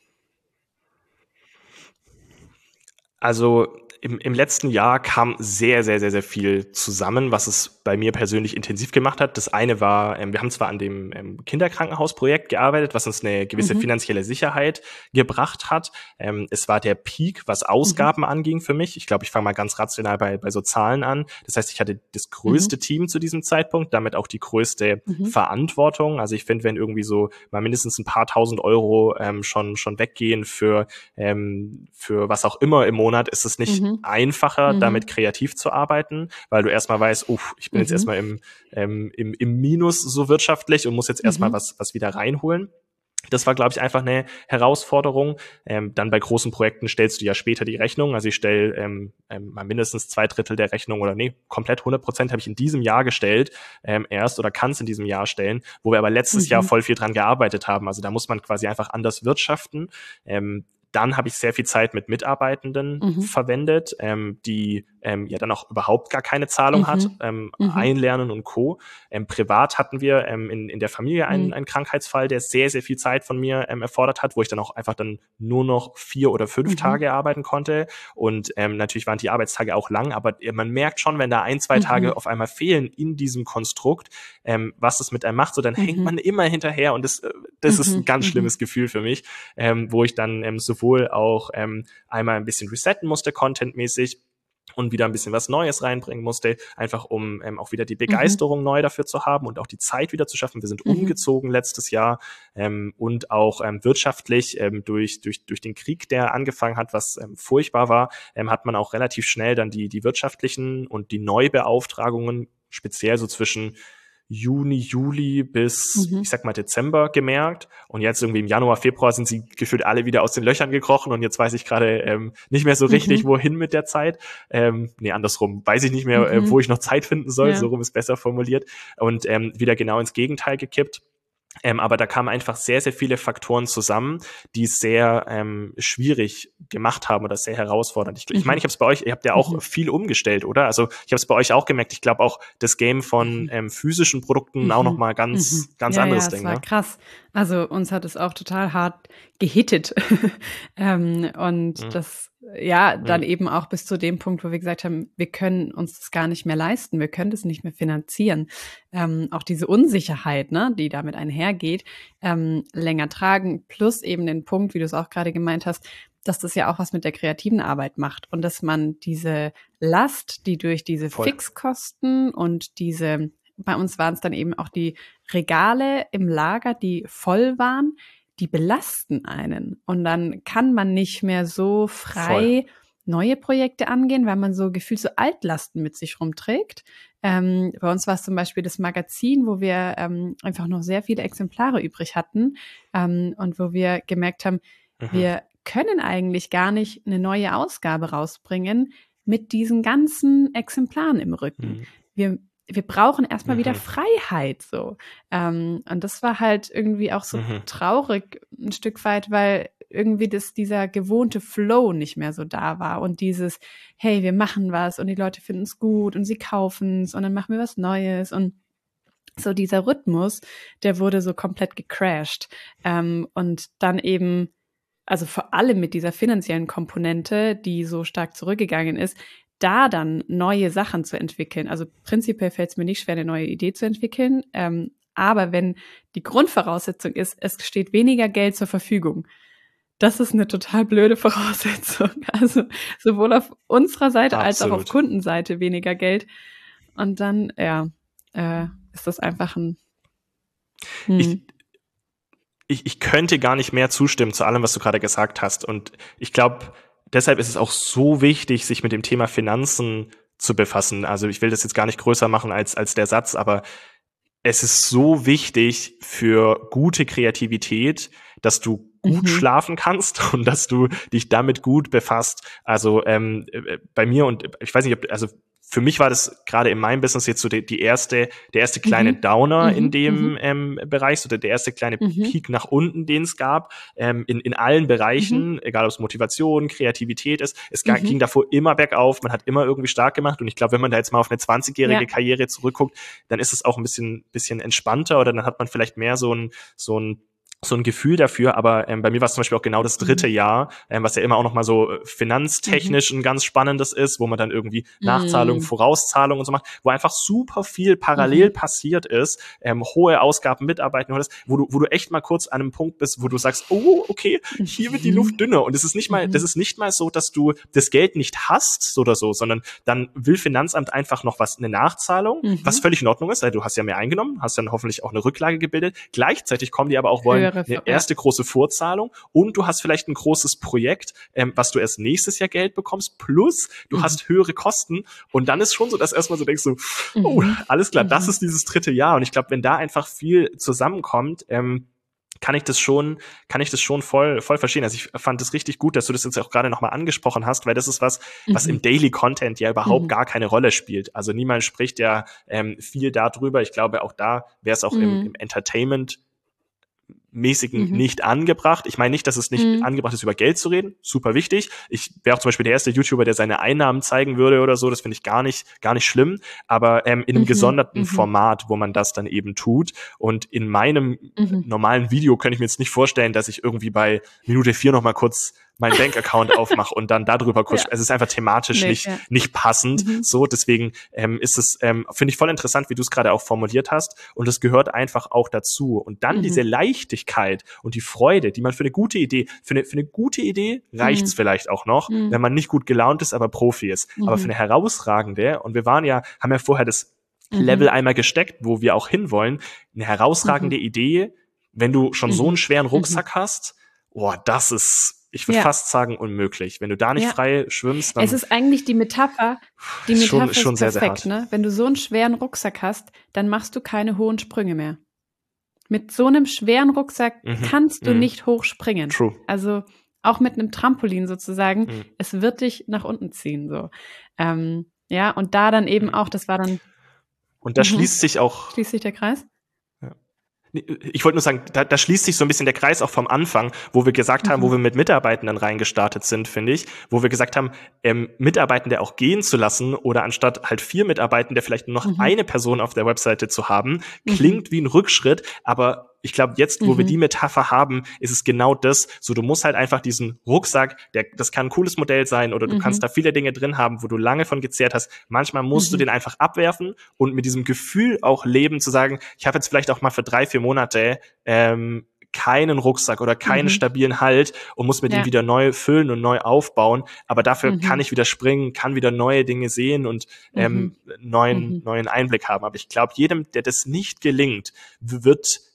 Also im, im letzten Jahr kam sehr, sehr, sehr, sehr viel zusammen, was es bei mir persönlich intensiv gemacht hat. Das eine war, ähm, wir haben zwar an dem ähm, Kinderkrankenhausprojekt gearbeitet, was uns eine gewisse mhm. finanzielle Sicherheit gebracht hat. Ähm, es war der Peak, was Ausgaben mhm. anging für mich. Ich glaube, ich fange mal ganz rational bei, bei so Zahlen an. Das heißt, ich hatte das größte mhm. Team zu diesem Zeitpunkt, damit auch die größte mhm. Verantwortung. Also ich finde, wenn irgendwie so mal mindestens ein paar tausend Euro ähm, schon schon weggehen für ähm, für was auch immer im Monat, ist es nicht mhm. einfacher, mhm. damit kreativ zu arbeiten, weil du erstmal weißt, uff, ich bin mhm. jetzt erstmal im, ähm, im, im Minus so wirtschaftlich und muss jetzt erstmal mhm. was, was wieder reinholen. Das war, glaube ich, einfach eine Herausforderung. Ähm, dann bei großen Projekten stellst du ja später die Rechnung. Also ich stelle ähm, ähm, mal mindestens zwei Drittel der Rechnung oder nee, komplett hundert Prozent habe ich in diesem Jahr gestellt ähm, erst oder kann es in diesem Jahr stellen, wo wir aber letztes mhm. Jahr voll viel dran gearbeitet haben. Also da muss man quasi einfach anders wirtschaften. Ähm, Dann habe ich sehr viel Zeit mit Mitarbeitenden mhm. verwendet, ähm, die ähm, ja dann auch überhaupt gar keine Zahlung mhm. hat, ähm, mhm. Einlernen und Co. Ähm, privat hatten wir ähm, in, in der Familie einen, mhm. einen Krankheitsfall, der sehr, sehr viel Zeit von mir ähm, erfordert hat, wo ich dann auch einfach dann nur noch vier oder fünf mhm. Tage arbeiten konnte. Und ähm, natürlich waren die Arbeitstage auch lang, aber man merkt schon, wenn da ein, zwei mhm. Tage auf einmal fehlen in diesem Konstrukt, ähm, was das mit einem macht, so dann mhm. hängt man immer hinterher und das, das mhm. ist ein ganz schlimmes mhm. Gefühl für mich, ähm, wo ich dann ähm, sowohl auch ähm, einmal ein bisschen resetten musste, contentmäßig, und wieder ein bisschen was Neues reinbringen musste, einfach um ähm, auch wieder die Begeisterung mhm. neu dafür zu haben und auch die Zeit wieder zu schaffen. Wir sind mhm. umgezogen letztes Jahr ähm, und auch ähm, wirtschaftlich ähm, durch durch durch den Krieg, der angefangen hat, was ähm, furchtbar war, ähm, hat man auch relativ schnell dann die die wirtschaftlichen und die Neubeauftragungen speziell so zwischen Juni, Juli bis, mhm. ich sag mal, Dezember gemerkt. Und jetzt irgendwie im Januar, Februar sind sie gefühlt alle wieder aus den Löchern gekrochen und jetzt weiß ich gerade ähm, nicht mehr so richtig, mhm. wohin mit der Zeit. Ähm, nee, andersrum. Weiß ich nicht mehr, mhm. äh, wo ich noch Zeit finden soll. Ja. So rum ist besser formuliert. Und ähm, wieder genau ins Gegenteil gekippt. Ähm, aber da kamen einfach sehr, sehr viele Faktoren zusammen, die es sehr ähm, schwierig gemacht haben oder sehr herausfordernd. Ich, mhm. ich meine, ich habe es bei euch, ihr habt ja auch mhm. viel umgestellt, oder? Also ich habe es bei euch auch gemerkt. Ich glaube auch, das Game von ähm, physischen Produkten mhm. auch nochmal ganz, mhm. ganz ja, anderes ja, Ding. Das war ne? krass. Also uns hat es auch total hart gehittet. ähm, und mhm. das ja, dann mhm. eben auch bis zu dem Punkt, wo wir gesagt haben, wir können uns das gar nicht mehr leisten, wir können das nicht mehr finanzieren. Ähm, auch diese Unsicherheit, ne, die damit einhergeht, ähm, länger tragen, plus eben den Punkt, wie du es auch gerade gemeint hast, dass das ja auch was mit der kreativen Arbeit macht und dass man diese Last, die durch diese Voll. Fixkosten und diese, bei uns waren es dann eben auch die Regale im Lager, die voll waren, die belasten einen. Und dann kann man nicht mehr so frei Voll. neue Projekte angehen, weil man so gefühlt so Altlasten mit sich rumträgt. Ähm, bei uns war es zum Beispiel das Magazin, wo wir ähm, einfach noch sehr viele Exemplare übrig hatten ähm, und wo wir gemerkt haben, mhm. wir können eigentlich gar nicht eine neue Ausgabe rausbringen mit diesen ganzen Exemplaren im Rücken. Mhm. Wir Wir brauchen erstmal mhm. wieder Freiheit, so. Ähm, und das war halt irgendwie auch so mhm. traurig ein Stück weit, weil irgendwie das, dieser gewohnte Flow nicht mehr so da war und dieses, hey, wir machen was und die Leute finden es gut und sie kaufen es und dann machen wir was Neues und so dieser Rhythmus, der wurde so komplett gecrashed. Ähm, und dann eben, also vor allem mit dieser finanziellen Komponente, die so stark zurückgegangen ist, da dann neue Sachen zu entwickeln. Also prinzipiell fällt es mir nicht schwer, eine neue Idee zu entwickeln. Ähm, aber wenn die Grundvoraussetzung ist, es steht weniger Geld zur Verfügung, das ist eine total blöde Voraussetzung. Also sowohl auf unserer Seite Absolut. Als auch auf Kundenseite weniger Geld. Und dann, ja, äh, ist das einfach ein... Hm. Ich, ich, ich könnte gar nicht mehr zustimmen zu allem, was du gerade gesagt hast. Und ich glaube, deshalb ist es auch so wichtig, sich mit dem Thema Finanzen zu befassen. Also ich will das jetzt gar nicht größer machen als, als der Satz, aber es ist so wichtig für gute Kreativität, dass du gut mhm. schlafen kannst und dass du dich damit gut befasst. Also ähm, bei mir und ich weiß nicht, ob, also für mich war das gerade in meinem Business jetzt so die, die erste, der erste kleine mhm. Downer mhm. in dem mhm. ähm, Bereich, so der, der erste kleine mhm. Peak nach unten, den es gab, ähm, in, in allen Bereichen, mhm. egal ob es Motivation, Kreativität ist. Es mhm. ging davor immer bergauf, man hat immer irgendwie stark gemacht und ich glaube, wenn man da jetzt mal auf eine zwanzigjährige ja. Karriere zurückguckt, dann ist es auch ein bisschen, bisschen entspannter oder dann hat man vielleicht mehr so ein, so ein so ein Gefühl dafür, aber ähm, bei mir war es zum Beispiel auch genau das dritte mhm. Jahr, ähm, was ja immer auch nochmal so finanztechnisch mhm. ein ganz spannendes ist, wo man dann irgendwie Nachzahlung, mhm. Vorauszahlung und so macht, wo einfach super viel parallel mhm. passiert ist, ähm, hohe Ausgaben, Mitarbeiten, wo du, wo du echt mal kurz an einem Punkt bist, wo du sagst, oh, okay, hier wird die Luft dünner und es ist nicht mal, das ist nicht mal so, dass du das Geld nicht hast oder so, sondern dann will Finanzamt einfach noch was, eine Nachzahlung, mhm. was völlig in Ordnung ist, weil du hast ja mehr eingenommen, hast dann hoffentlich auch eine Rücklage gebildet, gleichzeitig kommen die aber auch wollen, eine erste große Vorzahlung und du hast vielleicht ein großes Projekt, ähm, was du erst nächstes Jahr Geld bekommst, plus du mhm. hast höhere Kosten und dann ist schon so, dass erstmal so denkst du, oh, mhm. alles klar, mhm. das ist dieses dritte Jahr und ich glaube, wenn da einfach viel zusammenkommt, ähm, kann ich das schon, kann ich das schon voll, voll verstehen. Also ich fand es richtig gut, dass du das jetzt auch gerade nochmal angesprochen hast, weil das ist was, mhm. was im Daily Content ja überhaupt mhm. gar keine Rolle spielt. Also niemand spricht ja ähm, viel darüber. Ich glaube, auch da wäre es auch mhm. im, im Entertainment mäßigen mhm. nicht angebracht. Ich meine nicht, dass es nicht mhm. angebracht ist, über Geld zu reden. Super wichtig. Ich wäre auch zum Beispiel der erste YouTuber, der seine Einnahmen zeigen würde oder so. Das finde ich gar nicht, gar nicht schlimm. Aber ähm, in einem mhm. gesonderten mhm. Format, wo man das dann eben tut. Und in meinem mhm. normalen Video könnte ich mir jetzt nicht vorstellen, dass ich irgendwie bei Minute vier noch mal kurz meinen Bankaccount aufmache und dann darüber kurz, ja. es ist einfach thematisch nee, nicht, ja. nicht passend. Mhm. So, deswegen ähm, ist es, ähm, finde ich voll interessant, wie du es gerade auch formuliert hast. Und es gehört einfach auch dazu. Und dann mhm. diese Leichtigkeit und die Freude, die man für eine gute Idee, für eine, für eine gute Idee reicht's mhm. vielleicht auch noch, mhm. wenn man nicht gut gelaunt ist, aber Profi ist. Mhm. Aber für eine herausragende, und wir waren ja, haben ja vorher das mhm. Level einmal gesteckt, wo wir auch hinwollen, eine herausragende mhm. Idee, wenn du schon mhm. so einen schweren Rucksack mhm. hast, boah, das ist, ich würde ja. fast sagen, unmöglich. Wenn du da nicht ja. frei schwimmst, dann... Es ist eigentlich die Metapher, die Metapher schon, ist schon perfekt, sehr, sehr ne? Wenn du so einen schweren Rucksack hast, dann machst du keine hohen Sprünge mehr. Mit so einem schweren Rucksack mhm. kannst du mhm. nicht hoch springen. True. Also auch mit einem Trampolin sozusagen, mhm. es wird dich nach unten ziehen, so. Ähm, ja, und da dann eben mhm. auch, das war dann... Und da mhm. schließt sich auch... Schließt sich der Kreis? Ich wollte nur sagen, da, da schließt sich so ein bisschen der Kreis auch vom Anfang, wo wir gesagt haben, mhm. wo wir mit Mitarbeitenden reingestartet sind, finde ich, wo wir gesagt haben, ähm, Mitarbeitende auch gehen zu lassen oder anstatt halt vier Mitarbeitende vielleicht nur noch mhm. eine Person auf der Webseite zu haben, klingt mhm. wie ein Rückschritt, aber ich glaube, jetzt, wo mhm. wir die Metapher haben, ist es genau das. So, du musst halt einfach diesen Rucksack, der, das kann ein cooles Modell sein oder du mhm. kannst da viele Dinge drin haben, wo du lange von gezehrt hast. Manchmal musst mhm. du den einfach abwerfen und mit diesem Gefühl auch leben, zu sagen, ich habe jetzt vielleicht auch mal für drei, vier Monate ähm, keinen Rucksack oder keinen mhm. stabilen Halt und muss mit ja. ihm wieder neu füllen und neu aufbauen. Aber dafür mhm. kann ich wieder springen, kann wieder neue Dinge sehen und ähm, mhm. neuen, mhm. neuen Einblick haben. Aber ich glaube, jedem, der das nicht gelingt, wird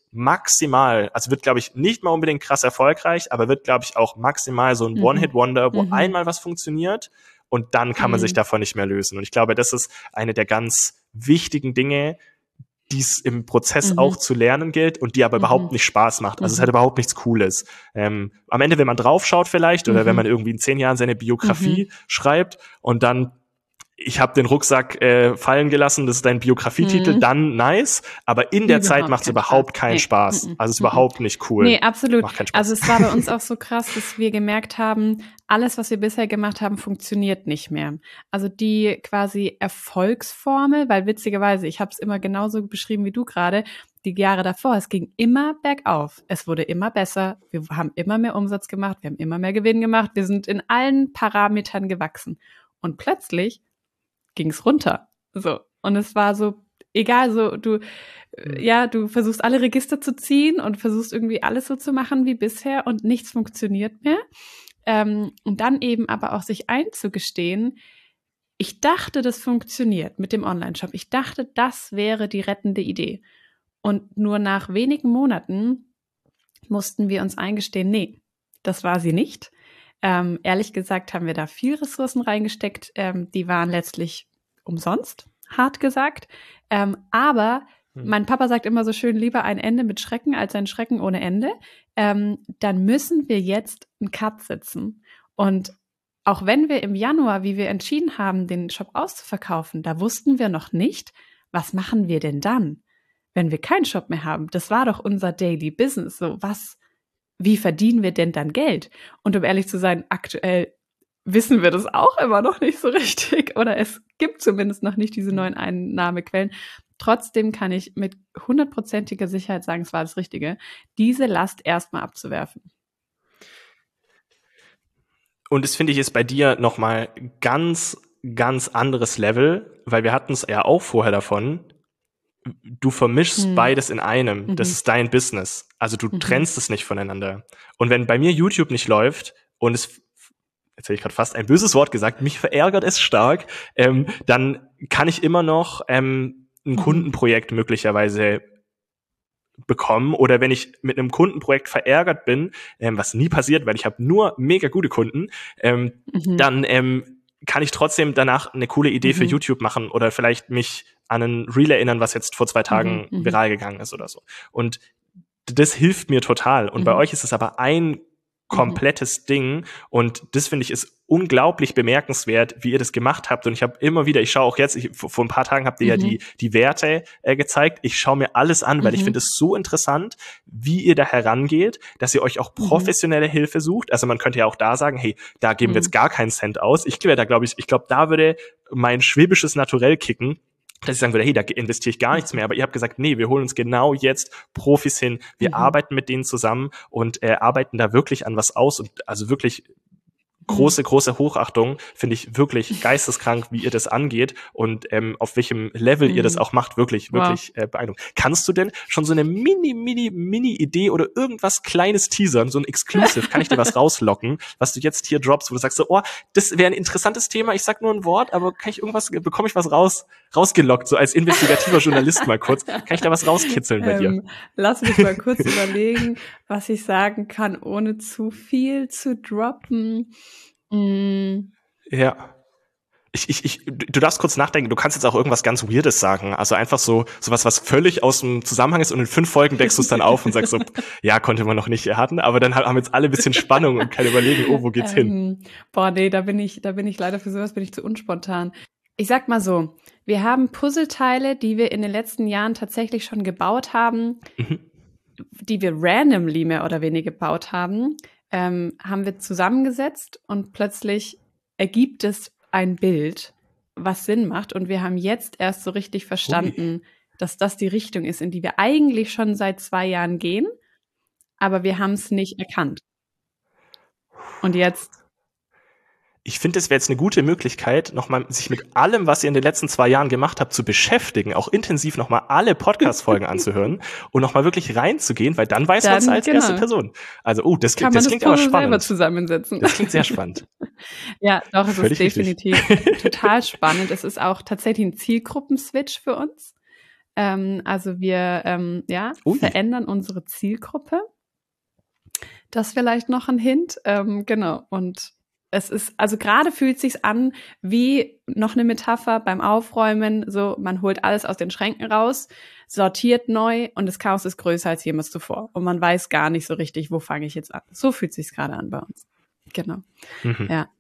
maximal, also wird, glaube ich, nicht mal unbedingt krass erfolgreich, aber wird, glaube ich, auch maximal so ein Mhm. One-Hit-Wonder, wo Mhm. einmal was funktioniert und dann kann man Mhm. sich davon nicht mehr lösen. Und ich glaube, das ist eine der ganz wichtigen Dinge, die es im Prozess Mhm. auch zu lernen gilt und die aber Mhm. überhaupt nicht Spaß macht. Also es Mhm. hat überhaupt nichts Cooles. Ähm, am Ende, wenn man draufschaut vielleicht oder Mhm. wenn man irgendwie in zehn Jahren seine Biografie schreibt und dann ich habe den Rucksack äh, fallen gelassen, das ist dein Biografietitel, Mhm. dann nice, aber in der Zeit Überhaupt macht es keinen überhaupt Spaß. keinen Nee. Spaß. Mhm. Also es ist Mhm. überhaupt nicht cool. Nee, absolut. Macht keinen Spaß. Also es war bei uns auch so krass, dass wir gemerkt haben, alles, was wir bisher gemacht haben, funktioniert nicht mehr. Also die quasi Erfolgsformel, weil witzigerweise, ich habe es immer genauso beschrieben wie du gerade, die Jahre davor, es ging immer bergauf. Es wurde immer besser, wir haben immer mehr Umsatz gemacht, wir haben immer mehr Gewinn gemacht, wir sind in allen Parametern gewachsen. Und plötzlich ging es runter. So. Und es war so, egal, so, du, Mhm. ja, du versuchst alle Register zu ziehen und versuchst irgendwie alles so zu machen wie bisher und nichts funktioniert mehr. Ähm, und dann eben aber auch sich einzugestehen, ich dachte, das funktioniert mit dem Online-Shop. Ich dachte, das wäre die rettende Idee. Und nur nach wenigen Monaten mussten wir uns eingestehen, nee, das war sie nicht. Ähm, ehrlich gesagt haben wir da viel Ressourcen reingesteckt. Ähm, die waren letztlich umsonst, hart gesagt. Ähm, aber Hm. mein Papa sagt immer so schön, lieber ein Ende mit Schrecken als ein Schrecken ohne Ende. Ähm, dann müssen wir jetzt einen Cut setzen. Und auch wenn wir im Januar, wie wir entschieden haben, den Shop auszuverkaufen, da wussten wir noch nicht, was machen wir denn dann, wenn wir keinen Shop mehr haben? Das war doch unser Daily Business. So, was, wie verdienen wir denn dann Geld? Und um ehrlich zu sein, aktuell wissen wir das auch immer noch nicht so richtig. Oder es gibt zumindest noch nicht diese neuen Einnahmequellen. Trotzdem kann ich mit hundertprozentiger Sicherheit sagen, es war das Richtige, diese Last erstmal abzuwerfen. Und das finde ich ist bei dir nochmal ganz, ganz anderes Level, weil wir hatten es ja auch vorher davon, du vermischst Hm. beides in einem. Mhm. Das ist dein Business. Also du Mhm. trennst es nicht voneinander. Und wenn bei mir YouTube nicht läuft und es, jetzt habe ich gerade fast ein böses Wort gesagt, mich verärgert es stark, ähm, dann kann ich immer noch ähm, ein Mhm. Kundenprojekt möglicherweise bekommen oder wenn ich mit einem Kundenprojekt verärgert bin, ähm, was nie passiert, weil ich habe nur mega gute Kunden, ähm, Mhm. dann ähm, kann ich trotzdem danach eine coole Idee für Mhm. YouTube machen oder vielleicht mich an ein Reel erinnern, was jetzt vor zwei Tagen Mhm. Mhm. viral gegangen ist oder so. Und das hilft mir total. Und bei Mhm. euch ist es aber ein komplettes Ding und das finde ich ist unglaublich bemerkenswert, wie ihr das gemacht habt und ich habe immer wieder, ich schaue auch jetzt, ich, vor, vor ein paar Tagen habt ihr Mhm. ja die die Werte äh, gezeigt, ich schaue mir alles an, weil Mhm. ich finde es so interessant, wie ihr da herangeht, dass ihr euch auch Mhm. professionelle Hilfe sucht, also man könnte ja auch da sagen, hey, da geben wir Mhm. jetzt gar keinen Cent aus, ich glaube, da glaube ich, ich glaube, da würde mein schwäbisches Naturell kicken, dass ich sagen würde, hey, da investiere ich gar nichts mehr. Aber ihr habt gesagt, nee, wir holen uns genau jetzt Profis hin. Wir Mhm. arbeiten mit denen zusammen und äh, arbeiten da wirklich an was aus. Und also wirklich große, große Hochachtung, finde ich wirklich geisteskrank, wie ihr das angeht und ähm, auf welchem Level Mhm. ihr das auch macht, wirklich, Wow. wirklich äh, beeindruckend. Kannst du denn schon so eine mini, mini, mini Idee oder irgendwas Kleines teasern, so ein Exclusive, kann ich dir was rauslocken, was du jetzt hier droppst, wo du sagst so, oh, das wäre ein interessantes Thema, ich sag nur ein Wort, aber kann ich irgendwas, bekomme ich was raus, rausgelockt, so als investigativer Journalist mal kurz, kann ich da was rauskitzeln bei dir? Ähm, lass mich mal kurz überlegen, was ich sagen kann, ohne zu viel zu droppen. Mm. Ja. Ich, ich, ich, du darfst kurz nachdenken, du kannst jetzt auch irgendwas ganz Weirdes sagen. Also einfach so, sowas, was völlig aus dem Zusammenhang ist und in fünf Folgen deckst du es dann auf und sagst so, ja, konnte man noch nicht erhatten, aber dann haben jetzt alle ein bisschen Spannung und kann überlegen, oh, wo geht's ähm, hin? Boah, nee, da bin ich, da bin ich leider für sowas bin ich zu unspontan. Ich sag mal so, wir haben Puzzleteile, die wir in den letzten Jahren tatsächlich schon gebaut haben, Mhm. die wir randomly mehr oder weniger gebaut haben, ähm, haben wir zusammengesetzt und plötzlich ergibt es ein Bild, was Sinn macht. Und wir haben jetzt erst so richtig verstanden, dass das die Richtung ist, in die wir eigentlich schon seit zwei Jahren gehen, aber wir haben es nicht erkannt. Und jetzt Ich finde, es wäre jetzt eine gute Möglichkeit, nochmal sich mit allem, was ihr in den letzten zwei Jahren gemacht habt, zu beschäftigen, auch intensiv nochmal alle Podcast-Folgen anzuhören und nochmal wirklich reinzugehen, weil dann weiß man es Dann, als genau. erste Person. Also, oh, das, kann klingt- man das das klingt aber Puzzle selber spannend. zusammensetzen. Das klingt sehr spannend. Ja, doch, es Völlig ist richtig. definitiv total spannend. Es ist auch tatsächlich ein Zielgruppenswitch für uns. Ähm, also wir ähm, ja, Ui. verändern unsere Zielgruppe. Das vielleicht noch ein Hint. Ähm, genau. Und es ist, also gerade fühlt es sich an wie noch eine Metapher beim Aufräumen. So, man holt alles aus den Schränken raus, sortiert neu und das Chaos ist größer als jemals zuvor. Und man weiß gar nicht so richtig, wo fange ich jetzt an. So fühlt es sich gerade an bei uns. Genau. Mhm. Ja.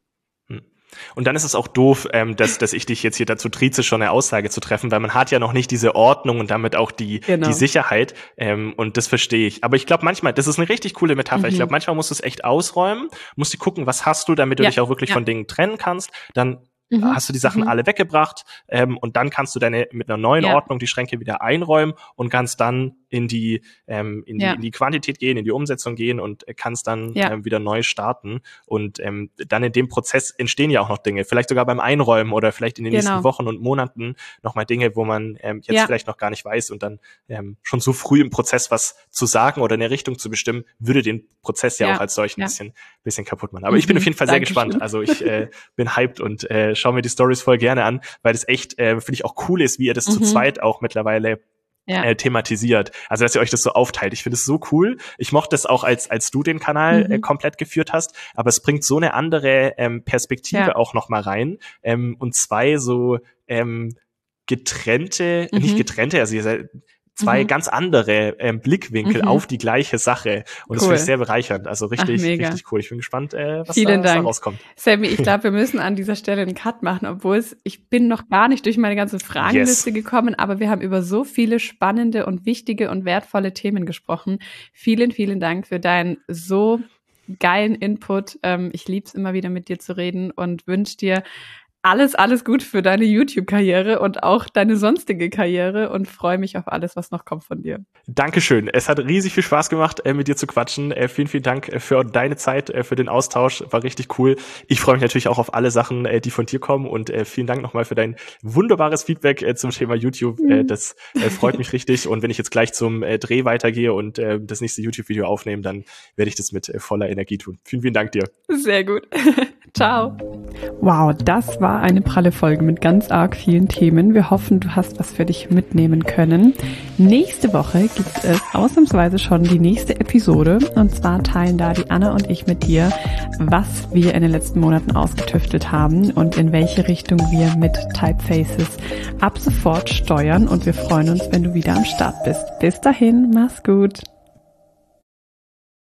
Und dann ist es auch doof, ähm, dass, dass ich dich jetzt hier dazu trieze, schon eine Aussage zu treffen, weil man hat ja noch nicht diese Ordnung und damit auch die, Genau. die Sicherheit. Ähm, und das verstehe ich. Aber ich glaube manchmal, das ist eine richtig coole Metapher. Mhm. Ich glaube, manchmal musst du es echt ausräumen, musst du gucken, was hast du, damit du Ja. dich auch wirklich Ja. von Dingen trennen kannst. Dann Mhm. hast du die Sachen Mhm. alle weggebracht ähm, und dann kannst du deine mit einer neuen Ja. Ordnung die Schränke wieder einräumen und kannst dann in die ähm, in die Ja. in die Quantität gehen, in die Umsetzung gehen und äh, kannst dann Ja. ähm, wieder neu starten und ähm, dann in dem Prozess entstehen ja auch noch Dinge, vielleicht sogar beim Einräumen oder vielleicht in den Genau. nächsten Wochen und Monaten nochmal Dinge, wo man ähm, jetzt Ja. vielleicht noch gar nicht weiß und dann ähm, schon so früh im Prozess was zu sagen oder eine Richtung zu bestimmen, würde den Prozess ja, Ja. auch als solchen Ja. ein bisschen bisschen kaputt machen. Aber ich bin Mhm. auf jeden Fall sehr Dankeschön. gespannt. Also ich äh, bin hyped und äh, schaue mir die Stories voll gerne an, weil das echt, äh, finde ich, auch cool ist, wie ihr das Mhm. zu zweit auch mittlerweile Ja. äh, thematisiert. Also, dass ihr euch das so aufteilt. Ich finde es so cool. Ich mochte es auch, als als du den Kanal Mhm. äh, komplett geführt hast, aber es bringt so eine andere ähm, Perspektive Ja. auch noch mal rein. Ähm, und zwei so ähm, getrennte, Mhm. nicht getrennte, also ihr seid zwei Mhm. ganz andere ähm, Blickwinkel Mhm. auf die gleiche Sache. Und das Cool. finde ich sehr bereichernd. Also richtig, Ach, mega. richtig cool. Ich bin gespannt, äh, was, Vielen da, was da Dank. rauskommt. Sammy, ich glaube, wir müssen an dieser Stelle einen Cut machen, obwohl es, ich bin noch gar nicht durch meine ganze Fragenliste Yes. gekommen, aber wir haben über so viele spannende und wichtige und wertvolle Themen gesprochen. Vielen, vielen Dank für deinen so geilen Input. Ähm, ich liebe es immer wieder mit dir zu reden und wünsche dir alles, alles gut für deine YouTube-Karriere und auch deine sonstige Karriere und freue mich auf alles, was noch kommt von dir. Dankeschön. Es hat riesig viel Spaß gemacht, äh, mit dir zu quatschen. Äh, vielen, vielen Dank äh, für deine Zeit, äh, für den Austausch. War richtig cool. Ich freue mich natürlich auch auf alle Sachen, äh, die von dir kommen. Und äh, vielen Dank nochmal für dein wunderbares Feedback äh, zum Thema YouTube. Mhm. Äh, das äh, freut mich richtig. Und wenn ich jetzt gleich zum äh, Dreh weitergehe und äh, das nächste YouTube-Video aufnehme, dann werde ich das mit äh, voller Energie tun. Vielen, vielen Dank dir. Sehr gut. Ciao. Wow, das war eine pralle Folge mit ganz arg vielen Themen. Wir hoffen, du hast was für dich mitnehmen können. Nächste Woche gibt es ausnahmsweise schon die nächste Episode. Und zwar teilen da die Anna und ich mit dir, was wir in den letzten Monaten ausgetüftelt haben und in welche Richtung wir mit Typefaces ab sofort steuern. Und wir freuen uns, wenn du wieder am Start bist. Bis dahin, mach's gut.